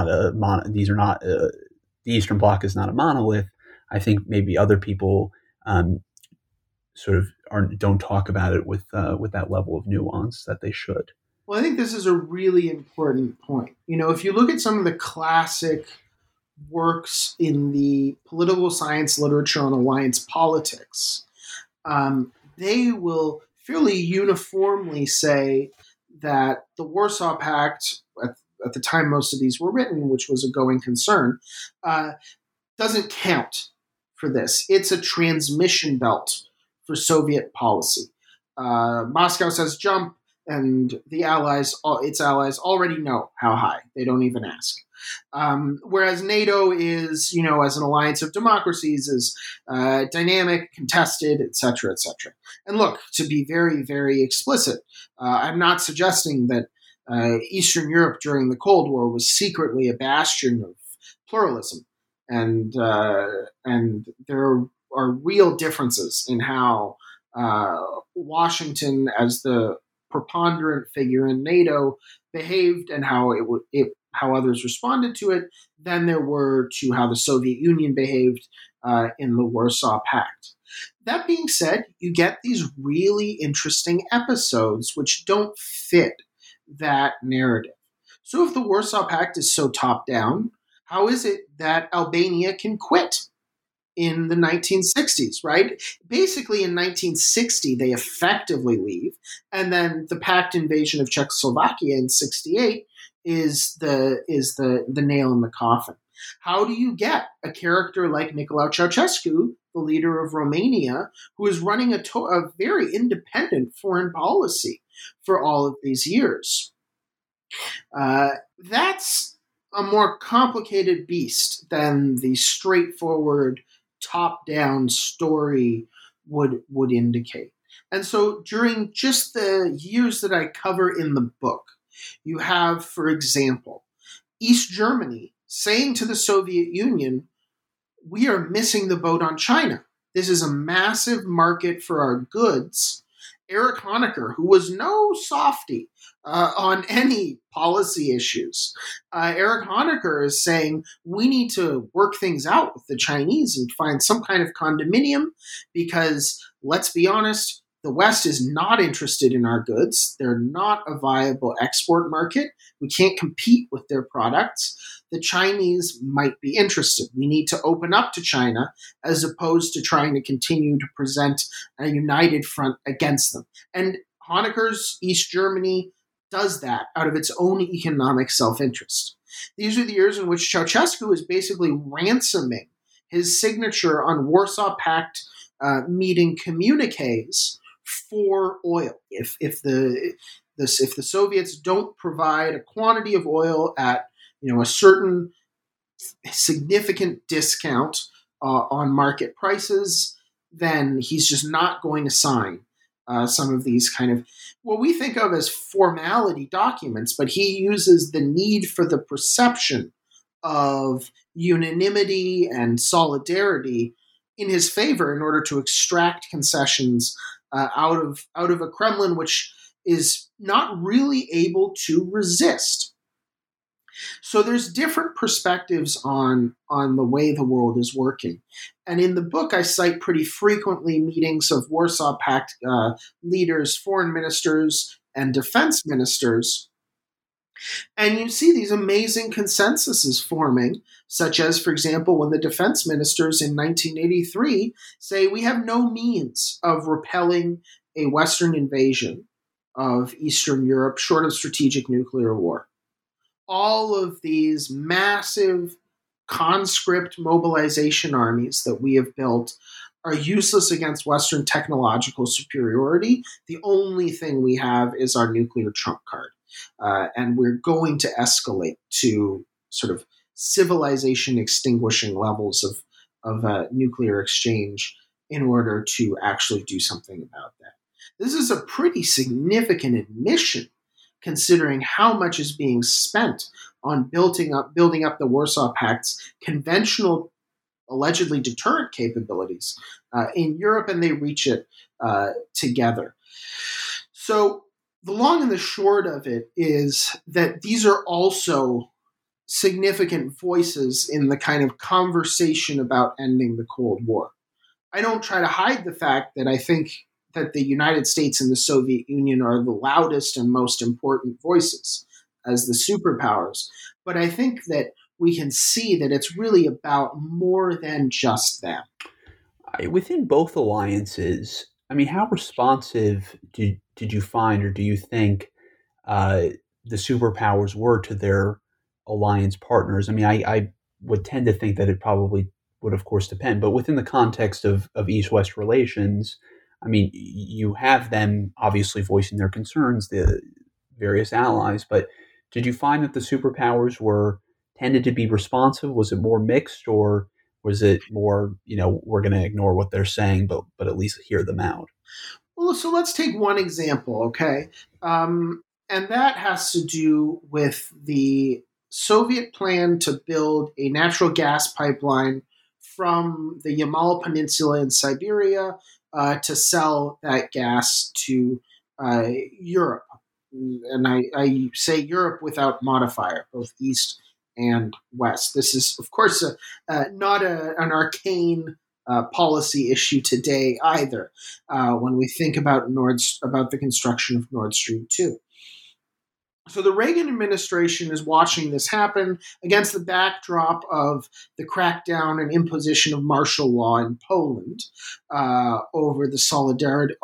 Eastern Bloc is not a monolith, I think maybe other people sort of don't talk about it with that level of nuance that they should. Well, I think this is a really important point. If you look at some of the classic works in the political science literature on alliance politics, they will fairly uniformly say that the Warsaw Pact, at the time most of these were written, which was a going concern, doesn't count for this. It's a transmission belt for Soviet policy. Moscow says jump, and its allies already know how high. They don't even ask. Whereas NATO is, as an alliance of democracies, is dynamic, contested, etc., etc. And look, to be very, very explicit, I'm not suggesting that Eastern Europe during the Cold War was secretly a bastion of pluralism, and there are real differences in how Washington, as the preponderant figure in NATO, behaved and how how others responded to it than there were to how the Soviet Union behaved in the Warsaw Pact. That being said, you get these really interesting episodes which don't fit that narrative. So if the Warsaw Pact is so top-down, how is it that Albania can quit in the 1960s, right? Basically, in 1960, they effectively leave, and then the Pact invasion of Czechoslovakia in 1968 is the nail in the coffin. How do you get a character like Nicolae Ceausescu, the leader of Romania, who is running a very independent foreign policy for all of these years? That's a more complicated beast than the straightforward top-down story would indicate. And so during just the years that I cover in the book, you have, for example, East Germany saying to the Soviet Union, we are missing the boat on China. This is a massive market for our goods. Erich Honecker, who was no softy on any policy issues, Erich Honecker is saying we need to work things out with the Chinese and find some kind of condominium because, let's be honest, the West is not interested in our goods. They're not a viable export market. We can't compete with their products. The Chinese might be interested. We need to open up to China as opposed to trying to continue to present a united front against them. And Honecker's East Germany does that out of its own economic self-interest. These are the years in which Ceausescu is basically ransoming his signature on Warsaw Pact meeting communiques for oil. If the Soviets don't provide a quantity of oil at a certain significant discount on market prices, then he's just not going to sign some of these kind of what we think of as formality documents, but he uses the need for the perception of unanimity and solidarity in his favor in order to extract concessions out of a Kremlin which is not really able to resist. So there's different perspectives on the way the world is working. And in the book, I cite pretty frequently meetings of Warsaw Pact leaders, foreign ministers, and defense ministers. And you see these amazing consensuses forming, such as, for example, when the defense ministers in 1983 say we have no means of repelling a Western invasion of Eastern Europe short of strategic nuclear war. All of these massive conscript mobilization armies that we have built are useless against Western technological superiority. The only thing we have is our nuclear trump card. And we're going to escalate to sort of civilization extinguishing levels of nuclear exchange in order to actually do something about that. This is a pretty significant admission considering how much is being spent on building up the Warsaw Pact's conventional, allegedly deterrent capabilities in Europe, and they reach it together. So the long and the short of it is that these are also significant voices in the kind of conversation about ending the Cold War. I don't try to hide the fact that I think that the United States and the Soviet Union are the loudest and most important voices as the superpowers. But I think that we can see that it's really about more than just them. Within both alliances, I mean, how responsive did you find, or do you think the superpowers were to their alliance partners? I mean, I would tend to think that it probably would, of course, depend. But within the context of East-West relations, I mean, you have them obviously voicing their concerns, the various allies, but did you find that the superpowers tended to be responsive? Was it more mixed, or was it more, we're going to ignore what they're saying, but at least hear them out? Well, so let's take one example, okay? And that has to do with the Soviet plan to build a natural gas pipeline from the Yamal Peninsula in Siberia to sell that gas to Europe. And I say Europe without modifier, both East and West. This is, of course, not an arcane policy issue today either when we think about the construction of Nord Stream 2. So the Reagan administration is watching this happen against the backdrop of the crackdown and imposition of martial law in Poland over the solidarity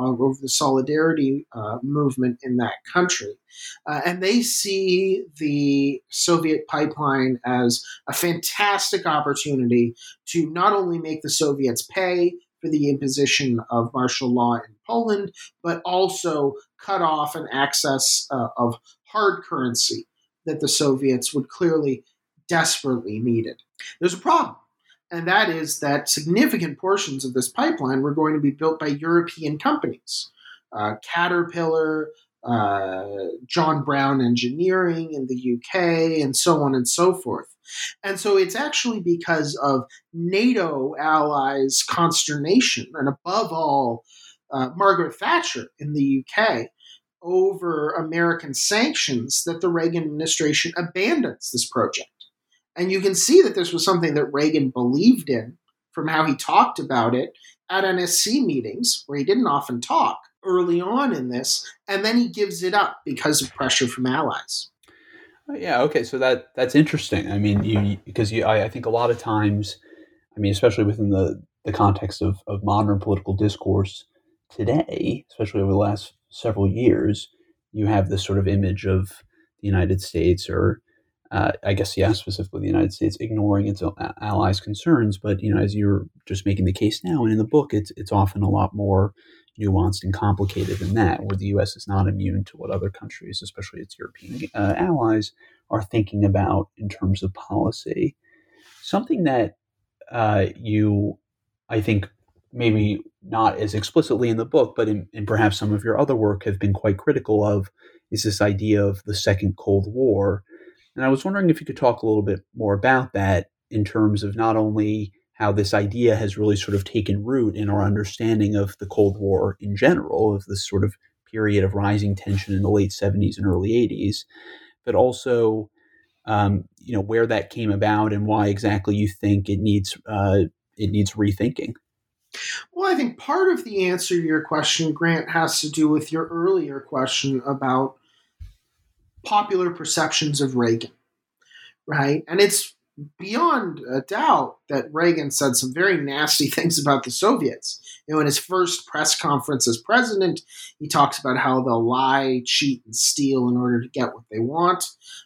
movement in that country. And they see the Soviet pipeline as a fantastic opportunity to not only make the Soviets pay for the imposition of martial law in Poland, but also cut off an access of hard currency that the Soviets would clearly desperately needed. There's a problem. And that is that significant portions of this pipeline were going to be built by European companies. Caterpillar, John Brown Engineering in the UK, and so on and so forth. And so it's actually because of NATO allies' consternation, and above all, Margaret Thatcher in the UK, over American sanctions, that the Reagan administration abandons this project. And you can see that this was something that Reagan believed in from how he talked about it at NSC meetings, where he didn't often talk early on in this, and then he gives it up because of pressure from allies. Yeah, okay, so that's interesting. I mean, I think a lot of times, I mean, especially within the context of modern political discourse today, especially over the last several years, you have this sort of image of the United States, or I guess, specifically the United States, ignoring its allies' concerns. But, as you're just making the case now, and in the book, it's often a lot more nuanced and complicated than that, where the U.S. is not immune to what other countries, especially its European allies, are thinking about in terms of policy. Something that I think, maybe not as explicitly in the book, but in perhaps some of your other work, have been quite critical of, is this idea of the Second Cold War. And I was wondering if you could talk a little bit more about that, in terms of not only how this idea has really sort of taken root in our understanding of the Cold War in general, of this sort of period of rising tension in the late 70s and early 80s, but also where that came about and why exactly you think it needs rethinking. Well, I think part of the answer to your question, Grant, has to do with your earlier question about popular perceptions of Reagan, right? And it's beyond a doubt that Reagan said some very nasty things about the Soviets. In his first press conference as president, he talks about how they'll lie, cheat, and steal in order to get what they want.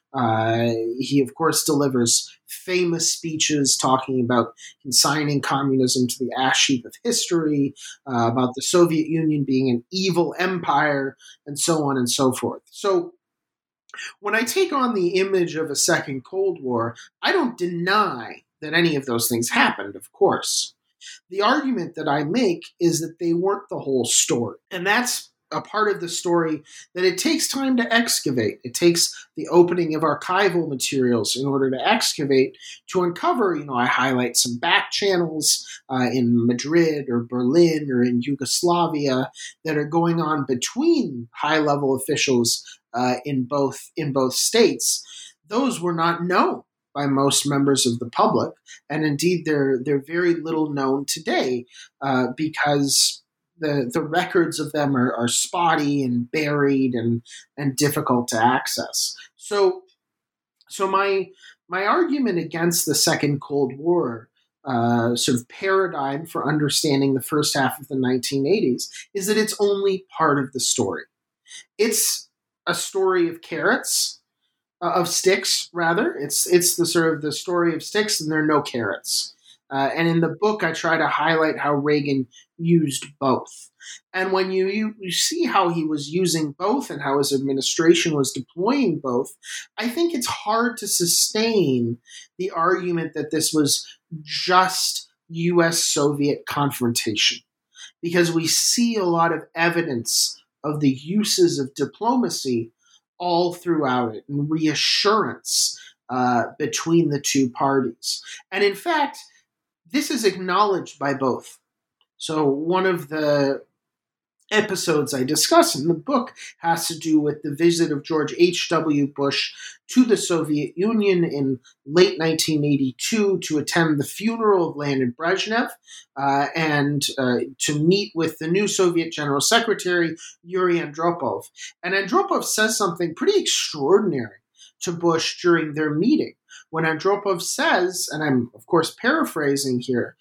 He, of course, delivers famous speeches talking about consigning communism to the ash heap of history, about the Soviet Union being an evil empire, and so on and so forth. So when I take on the image of a second Cold War, I don't deny that any of those things happened, of course. The argument that I make is that they weren't the whole story. And that's a part of the story that it takes time to excavate. It takes the opening of archival materials in order to excavate, to uncover, I highlight some back channels in Madrid or Berlin or in Yugoslavia that are going on between high-level officials in both states. Those were not known by most members of the public, and indeed they're very little known today because the records of them are spotty and buried and difficult to access. So my argument against the Second Cold War sort of paradigm for understanding the first half of the 1980s is that it's only part of the story. It's a story of carrots, of sticks, rather. It's the sort of the story of sticks, and there are no carrots. And in the book, I try to highlight how Reagan used both. And when you see how he was using both and how his administration was deploying both, I think it's hard to sustain the argument that this was just U.S.-Soviet confrontation, because we see a lot of evidence of the uses of diplomacy all throughout it, and reassurance between the two parties. And in fact, this is acknowledged by both. So one of the episodes I discuss in the book has to do with the visit of George H.W. Bush to the Soviet Union in late 1982 to attend the funeral of Leonid Brezhnev and to meet with the new Soviet General Secretary, Yuri Andropov. And Andropov says something pretty extraordinary to Bush during their meeting, when Andropov says, and I'm, of course, paraphrasing here,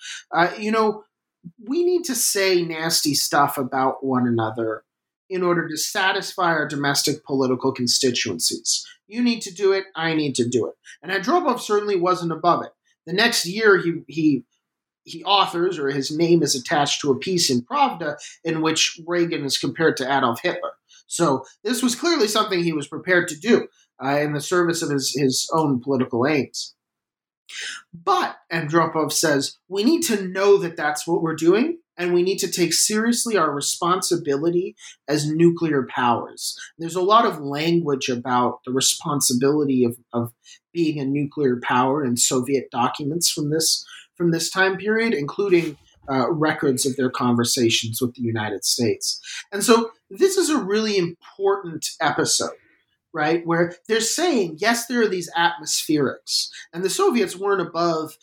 we need to say nasty stuff about one another in order to satisfy our domestic political constituencies. You need to do it, I need to do it. And Andropov certainly wasn't above it. The next year, he authors, or his name is attached to a piece in Pravda in which Reagan is compared to Adolf Hitler. So this was clearly something he was prepared to do in the service of his own political aims. But, Andropov says, we need to know that that's what we're doing, and we need to take seriously our responsibility as nuclear powers. There's a lot of language about the responsibility of being a nuclear power in Soviet documents from this time period, including records of their conversations with the United States. And so this is a really important episode, right, where they're saying, yes, there are these atmospherics, and the Soviets weren't above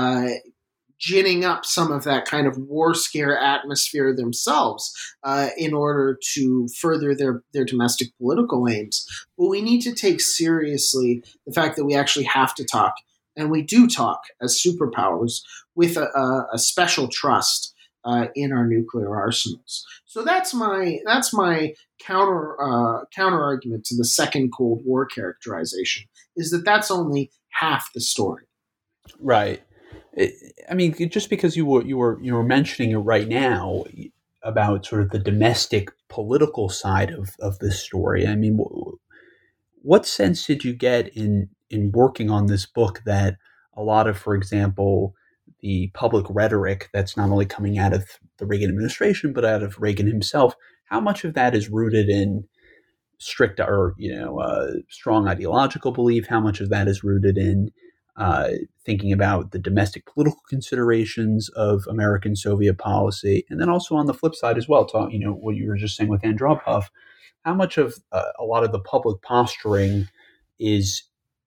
ginning up some of that kind of war scare atmosphere themselves in order to further their domestic political aims. But we need to take seriously the fact that we actually have to talk, and we do talk as superpowers with a special trust in our nuclear arsenals. So that's my counter argument to the second Cold War characterization, is that that's only half the story. Right. I mean, just because you were mentioning it right now about sort of the domestic political side of this story. I mean, what sense did you get in working on this book that a lot of, for example, the public rhetoric that's not only coming out of the Reagan administration but out of Reagan himself, how much of that is rooted in strict or strong ideological belief? How much of that is rooted in thinking about the domestic political considerations of American-Soviet policy, and then also on the flip side as well, what you were just saying with Andropov, how much of a lot of the public posturing is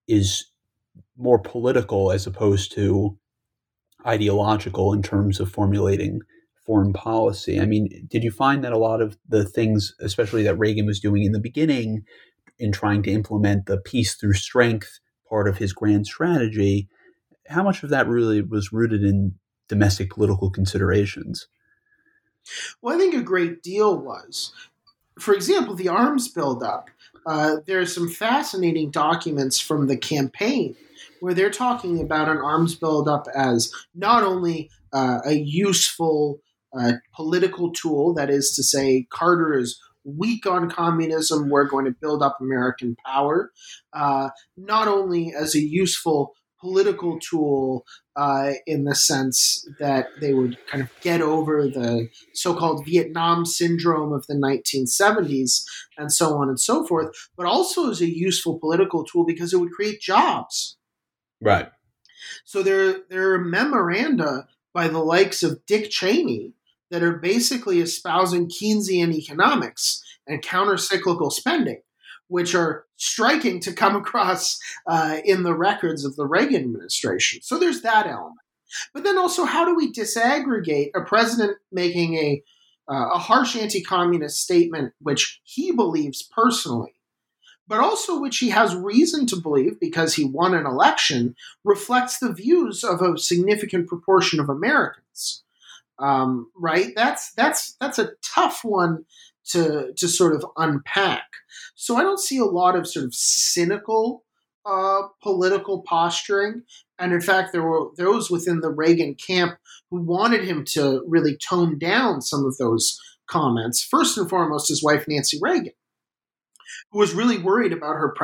more political as opposed to ideological in terms of formulating foreign policy? I mean, did you find that a lot of the things, especially that Reagan was doing in the beginning in trying to implement the peace through strength part of his grand strategy, how much of that really was rooted in domestic political considerations? Well, I think a great deal was. For example, the arms buildup. There are some fascinating documents from the campaign where they're talking about an arms buildup as not only a useful political tool, that is to say, Carter is weak on communism, we're going to build up American power, not only as a useful political tool in the sense that they would kind of get over the so-called Vietnam syndrome of the 1970s and so on and so forth, but also as a useful political tool because it would create jobs. Right. So there are memoranda by the likes of Dick Cheney that are basically espousing Keynesian economics and counter-cyclical spending, which are striking to come across in the records of the Reagan administration. So there's that element. But then also, how do we disaggregate a president making a harsh anti-communist statement, which he believes personally, but also which he has reason to believe, because he won an election, reflects the views of a significant proportion of Americans? Right? That's a tough one to sort of unpack. So I don't see a lot of sort of cynical political posturing. And in fact, there were those within the Reagan camp who wanted him to really tone down some of those comments. First and foremost, his wife, Nancy Reagan, who was really worried about her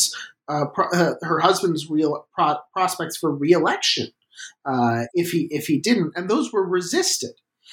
her husband's prospects for re-election if he didn't. And those were resisted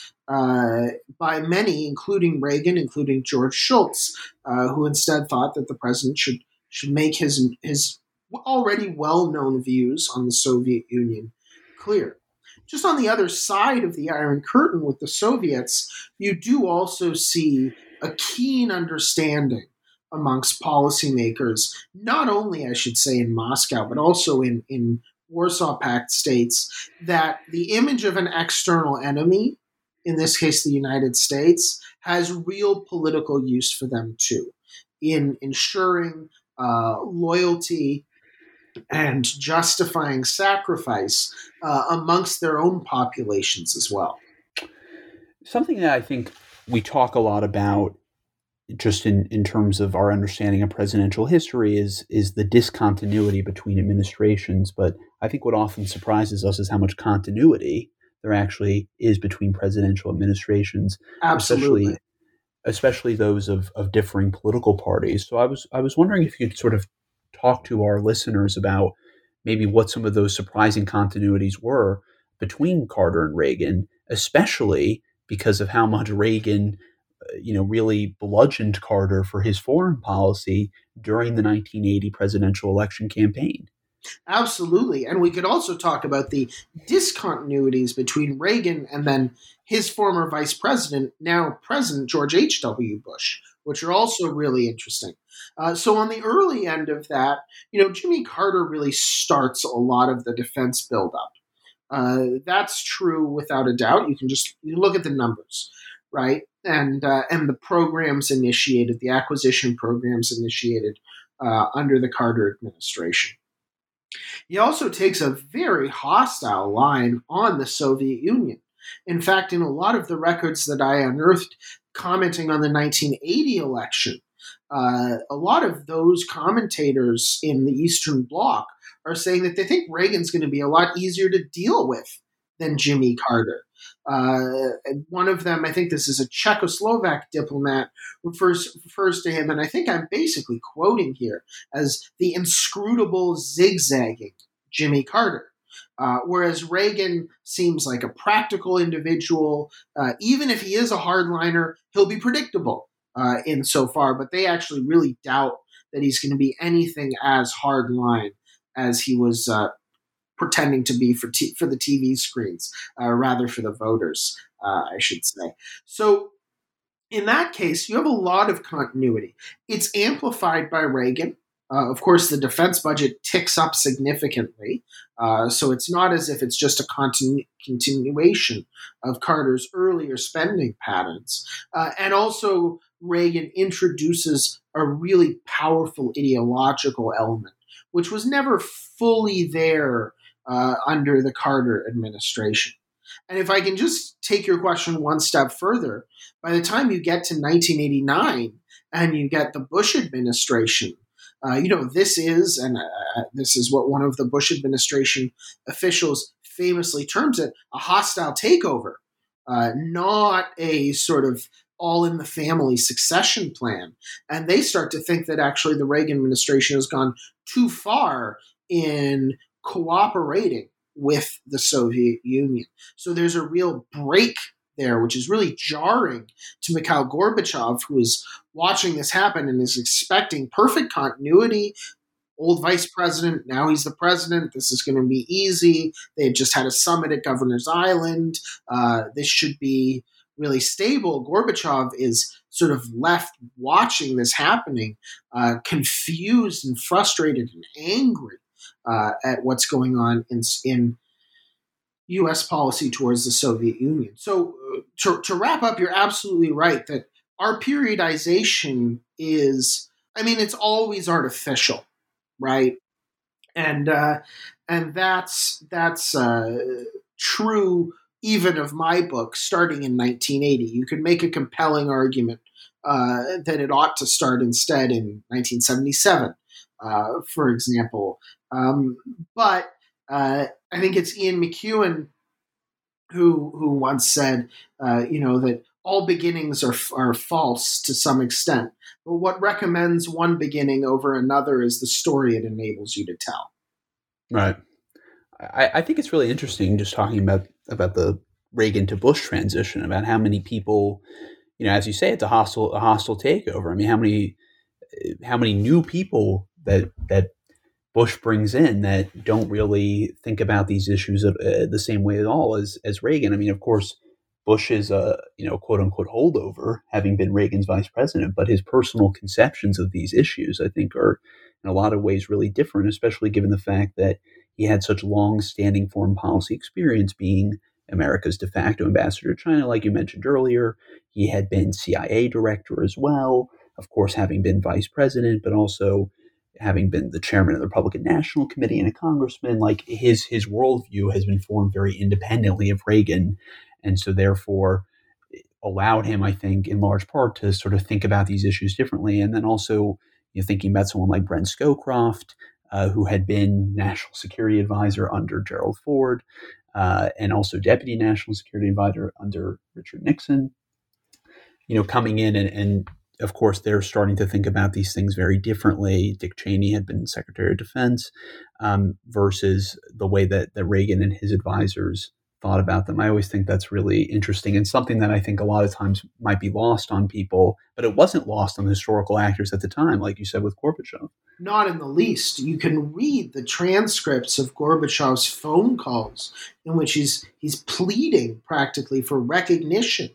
by many, including Reagan, including George Shultz, who instead thought that the president should make his already well-known views on the Soviet Union clear. Just on the other side of the Iron Curtain with the Soviets, you do also see a keen understanding amongst policymakers, not only, I should say, in Moscow, but also in Warsaw Pact states, that the image of an external enemy, in this case the United States, has real political use for them too, in ensuring loyalty and justifying sacrifice amongst their own populations as well. Something that I think we talk a lot about just in terms of our understanding of presidential history is the discontinuity between administrations. But I think what often surprises us is how much continuity there actually is between presidential administrations. Absolutely. Especially those of differing political parties. So I was wondering if you could sort of talk to our listeners about maybe what some of those surprising continuities were between Carter and Reagan, especially because of how much Reagan, really bludgeoned Carter for his foreign policy during the 1980 presidential election campaign. Absolutely. And we could also talk about the discontinuities between Reagan and then his former vice president, now President George H.W. Bush, which are also really interesting. So on the early end of that, Jimmy Carter really starts a lot of the defense buildup. That's true without a doubt. You look at the numbers, right? And the programs initiated, the acquisition programs initiated under the Carter administration. He also takes a very hostile line on the Soviet Union. In fact, in a lot of the records that I unearthed commenting on the 1980 election, a lot of those commentators in the Eastern Bloc are saying that they think Reagan's going to be a lot easier to deal with than Jimmy Carter. One of them, I think this is a Czechoslovak diplomat, refers to him, and I think I'm basically quoting here, as the inscrutable zigzagging Jimmy Carter. Whereas Reagan seems like a practical individual. Even if he is a hardliner, he'll be predictable insofar, but they actually really doubt that he's going to be anything as hardline as he was pretending to be for the TV screens, rather for the voters, I should say. So in that case, you have a lot of continuity. It's amplified by Reagan. Of course, the defense budget ticks up significantly, so it's not as if it's just a continuation of Carter's earlier spending patterns. And also, Reagan introduces a really powerful ideological element, which was never fully there under the Carter administration. And if I can just take your question one step further, by the time you get to 1989 and you get the Bush administration, this is what one of the Bush administration officials famously terms it, a hostile takeover, not a sort of all-in-the-family succession plan. And they start to think that actually the Reagan administration has gone too far in cooperating with the Soviet Union. So there's a real break there, which is really jarring to Mikhail Gorbachev, who is watching this happen and is expecting perfect continuity. Old vice president, now he's the president. This is going to be easy. They had just had a summit at Governor's Island. This should be really stable. Gorbachev is sort of left watching this happening, confused and frustrated and angry at what's going on in U.S. policy towards the Soviet Union. So to wrap up, you're absolutely right that our periodization is, it's always artificial, right? And that's true even of my book starting in 1980. You could make a compelling argument that it ought to start instead in 1977, for example. But I think it's Ian McEwan who once said, that all beginnings are false to some extent, but what recommends one beginning over another is the story it enables you to tell. Right. I think it's really interesting just talking about the Reagan to Bush transition, about how many people, as you say, it's a hostile takeover. How many new people that Bush brings in that don't really think about these issues the same way at all as Reagan. Of course, Bush is a quote unquote holdover, having been Reagan's vice president, but his personal conceptions of these issues, I think, are in a lot of ways really different, especially given the fact that he had such long-standing foreign policy experience being America's de facto ambassador to China, like you mentioned earlier. He had been CIA director as well, of course, having been vice president, but also having been the chairman of the Republican National Committee and a congressman. Like his worldview has been formed very independently of Reagan, and so therefore allowed him, I think, in large part to sort of think about these issues differently. And then also, thinking about someone like Brent Scowcroft, who had been national security advisor under Gerald Ford, and also deputy national security advisor under Richard Nixon, coming in and of course, they're starting to think about these things very differently. Dick Cheney had been Secretary of Defense. versus the way that Reagan and his advisors thought about them. I always think that's really interesting and something that I think a lot of times might be lost on people, but it wasn't lost on the historical actors at the time, like you said with Gorbachev. Not in the least. You can read the transcripts of Gorbachev's phone calls in which he's pleading practically for recognition,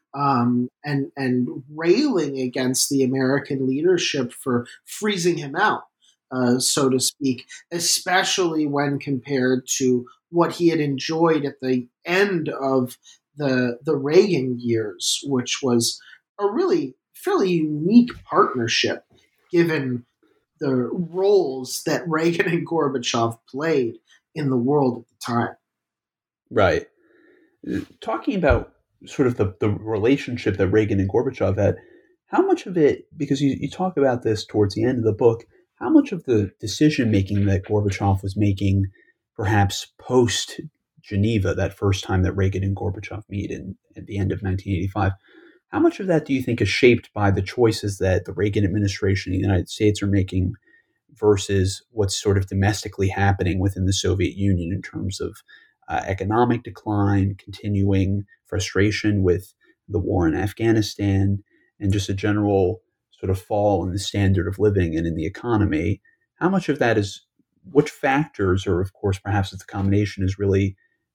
and railing against the American leadership for freezing him out, so to speak, especially when compared to what he had enjoyed at the end of the Reagan years, which was a really fairly unique partnership given the roles that Reagan and Gorbachev played in the world at the time. Right. Talking about sort of the relationship that Reagan and Gorbachev had, how much of it, because you talk about this towards the end of the book, how much of the decision-making that Gorbachev was making perhaps post-Geneva, that first time that Reagan and Gorbachev meet at the end of 1985, how much of that do you think is shaped by the choices that the Reagan administration in the United States are making versus what's sort of domestically happening within the Soviet Union in terms of economic decline, continuing frustration with the war in Afghanistan, and just a general sort of fall in the standard of living and in the economy? How much of that is, which factors, or of course perhaps it's a combination, is really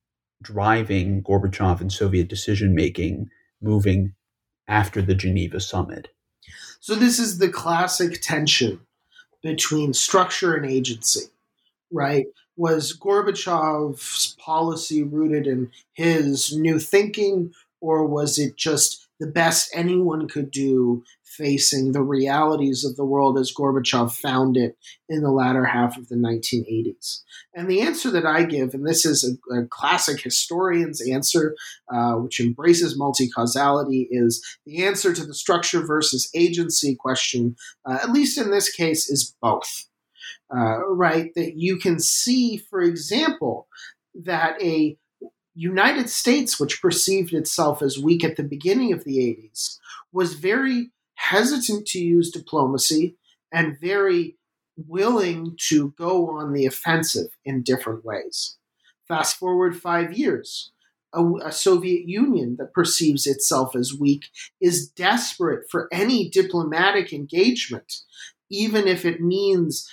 driving Gorbachev and Soviet decision-making moving after the Geneva summit? So this is the classic tension between structure and agency, right? Was Gorbachev's policy rooted in his new thinking, or was it just the best anyone could do facing the realities of the world as Gorbachev found it in the latter half of the 1980s? And the answer that I give, and this is a classic historian's answer, which embraces multi-causality, is the answer to the structure versus agency question, at least in this case, is both. Right? That you can see, for example, that a United States, which perceived itself as weak at the beginning of the 80s, was very hesitant to use diplomacy and very willing to go on the offensive in different ways. Fast forward 5 years, a Soviet Union that perceives itself as weak is desperate for any diplomatic engagement, even if it means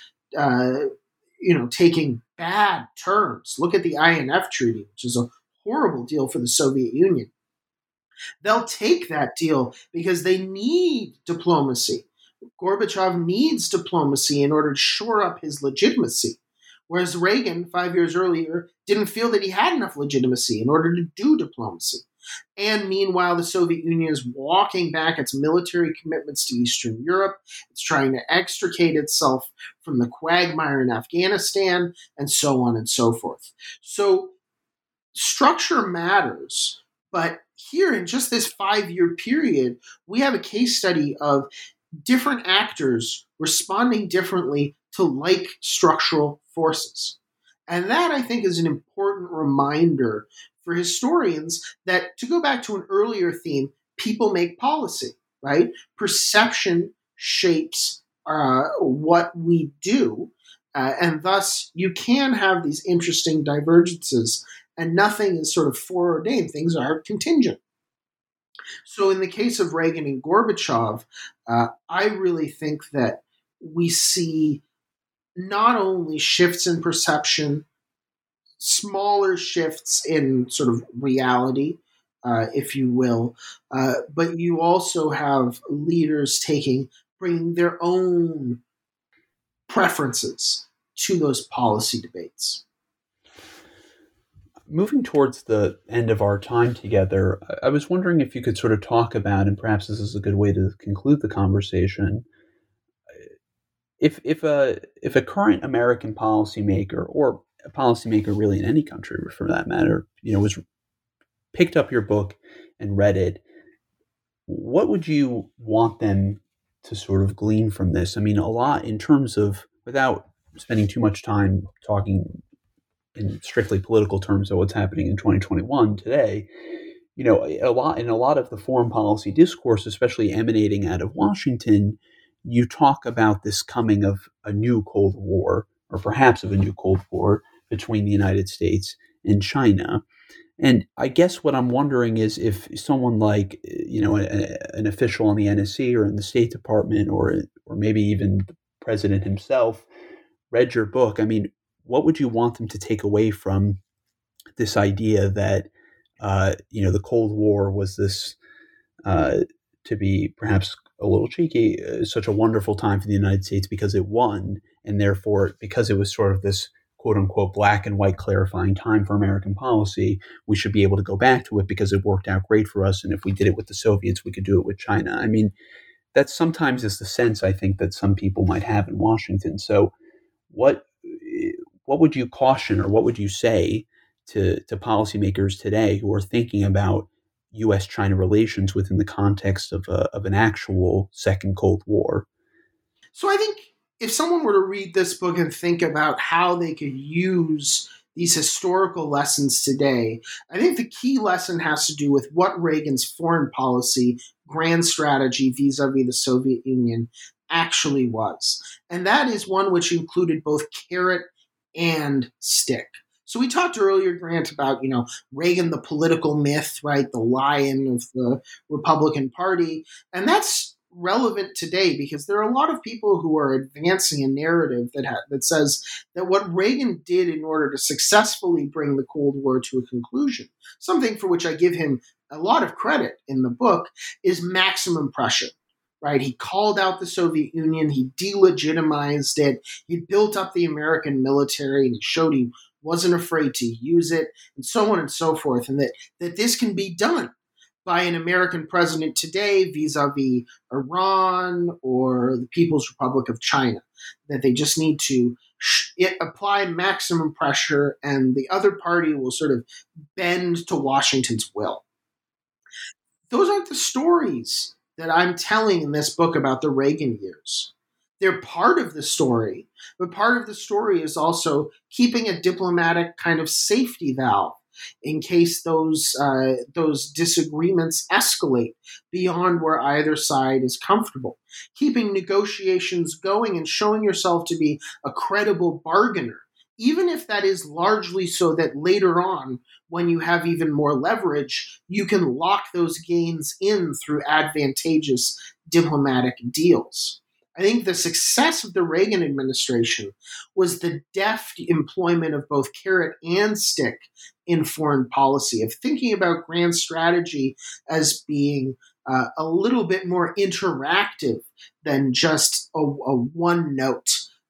taking bad terms. Look at the INF Treaty, which is a horrible deal for the Soviet Union. They'll take that deal because they need diplomacy. Gorbachev needs diplomacy in order to shore up his legitimacy, whereas Reagan, 5 years earlier, didn't feel that he had enough legitimacy in order to do diplomacy. And meanwhile, the Soviet Union is walking back its military commitments to Eastern Europe. It's trying to extricate itself from the quagmire in Afghanistan, and so on and so forth. So structure matters, but here in just this 5-year period, we have a case study of different actors responding differently to like structural forces. And that, I think, is an important reminder for historians that, to go back to an earlier theme, people make policy, right? Perception shapes what we do, and thus you can have these interesting divergences, and nothing is sort of foreordained. Things are contingent. So in the case of Reagan and Gorbachev, I really think that we see not only shifts in perception, smaller shifts in sort of reality, if you will, but you also have leaders bringing their own preferences to those policy debates. Moving towards the end of our time together, I was wondering if you could sort of talk about, and perhaps this is a good way to conclude the conversation, if a current American policymaker, or a policymaker really in any country for that matter, was picked up your book and read it, what would you want them to sort of glean from this? I mean, a lot in terms of, without spending too much time talking in strictly political terms of what's happening in 2021 today, a lot of the foreign policy discourse, especially emanating out of Washington, you talk about this coming of a new Cold War, or perhaps of a new Cold War between the United States and China. And I guess what I'm wondering is if someone like, an official on the NSC or in the State Department or maybe even the president himself read your book, I mean, what would you want them to take away from this idea that, the Cold War was this, to be perhaps a little cheeky, such a wonderful time for the United States because it won, and therefore, because it was sort of this quote unquote black and white clarifying time for American policy, we should be able to go back to it because it worked out great for us. And if we did it with the Soviets, we could do it with China. I mean, that sometimes is the sense I think that some people might have in Washington. So what would you caution or what would you say to policymakers today who are thinking about U.S.-China relations within the context of an actual second Cold War? So I think if someone were to read this book and think about how they could use these historical lessons today, I think the key lesson has to do with what Reagan's foreign policy, grand strategy vis-a-vis the Soviet Union actually was. And that is one which included both carrot and stick. So we talked earlier, Grant, about, Reagan, the political myth, right? The lion of the Republican Party. And that's relevant today because there are a lot of people who are advancing a narrative that says that what Reagan did in order to successfully bring the Cold War to a conclusion, something for which I give him a lot of credit in the book, is maximum pressure. Right? He called out the Soviet Union, he delegitimized it, he built up the American military, and he showed he wasn't afraid to use it, and so on and so forth, and that this can be done by an American president today vis-a-vis Iran or the People's Republic of China, that they just need to apply maximum pressure and the other party will sort of bend to Washington's will. Those aren't the stories that I'm telling in this book about the Reagan years. They're part of the story, but part of the story is also keeping a diplomatic kind of safety valve in case those disagreements escalate beyond where either side is comfortable. Keeping negotiations going and showing yourself to be a credible bargainer, even if that is largely so that later on, when you have even more leverage, you can lock those gains in through advantageous diplomatic deals. I think the success of the Reagan administration was the deft employment of both carrot and stick in foreign policy, of thinking about grand strategy as being a little bit more interactive than just a one-note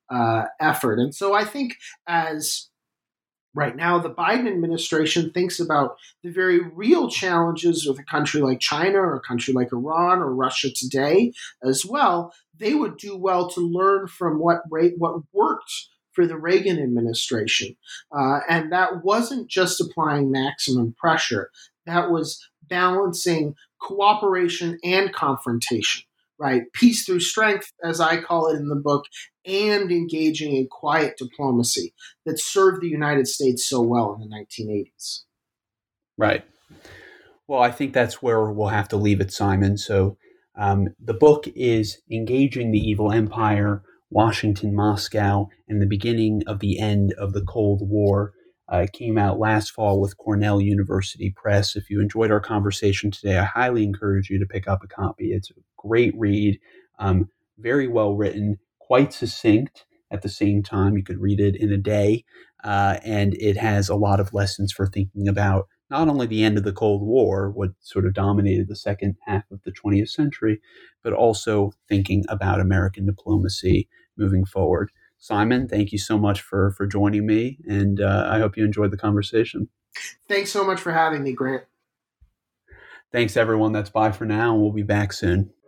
effort. And so I think as right now the Biden administration thinks about the very real challenges with a country like China or a country like Iran or Russia today as well, they would do well to learn from what worked for the Reagan administration. And that wasn't just applying maximum pressure. That was balancing cooperation and confrontation, right? Peace through strength, as I call it in the book, and engaging in quiet diplomacy that served the United States so well in the 1980s. Right. Well, I think that's where we'll have to leave it, Simon. So the book is Engaging the Evil Empire, Washington, Moscow, and the Beginning of the End of the Cold War. It came out last fall with Cornell University Press. If you enjoyed our conversation today, I highly encourage you to pick up a copy. It's a great read, very well written, quite succinct at the same time. You could read it in a day, and it has a lot of lessons for thinking about not only the end of the Cold War, what sort of dominated the second half of the 20th century, but also thinking about American diplomacy moving forward. Simon, thank you so much for joining me, and I hope you enjoyed the conversation. Thanks so much for having me, Grant. Thanks, everyone. That's bye for now, and we'll be back soon.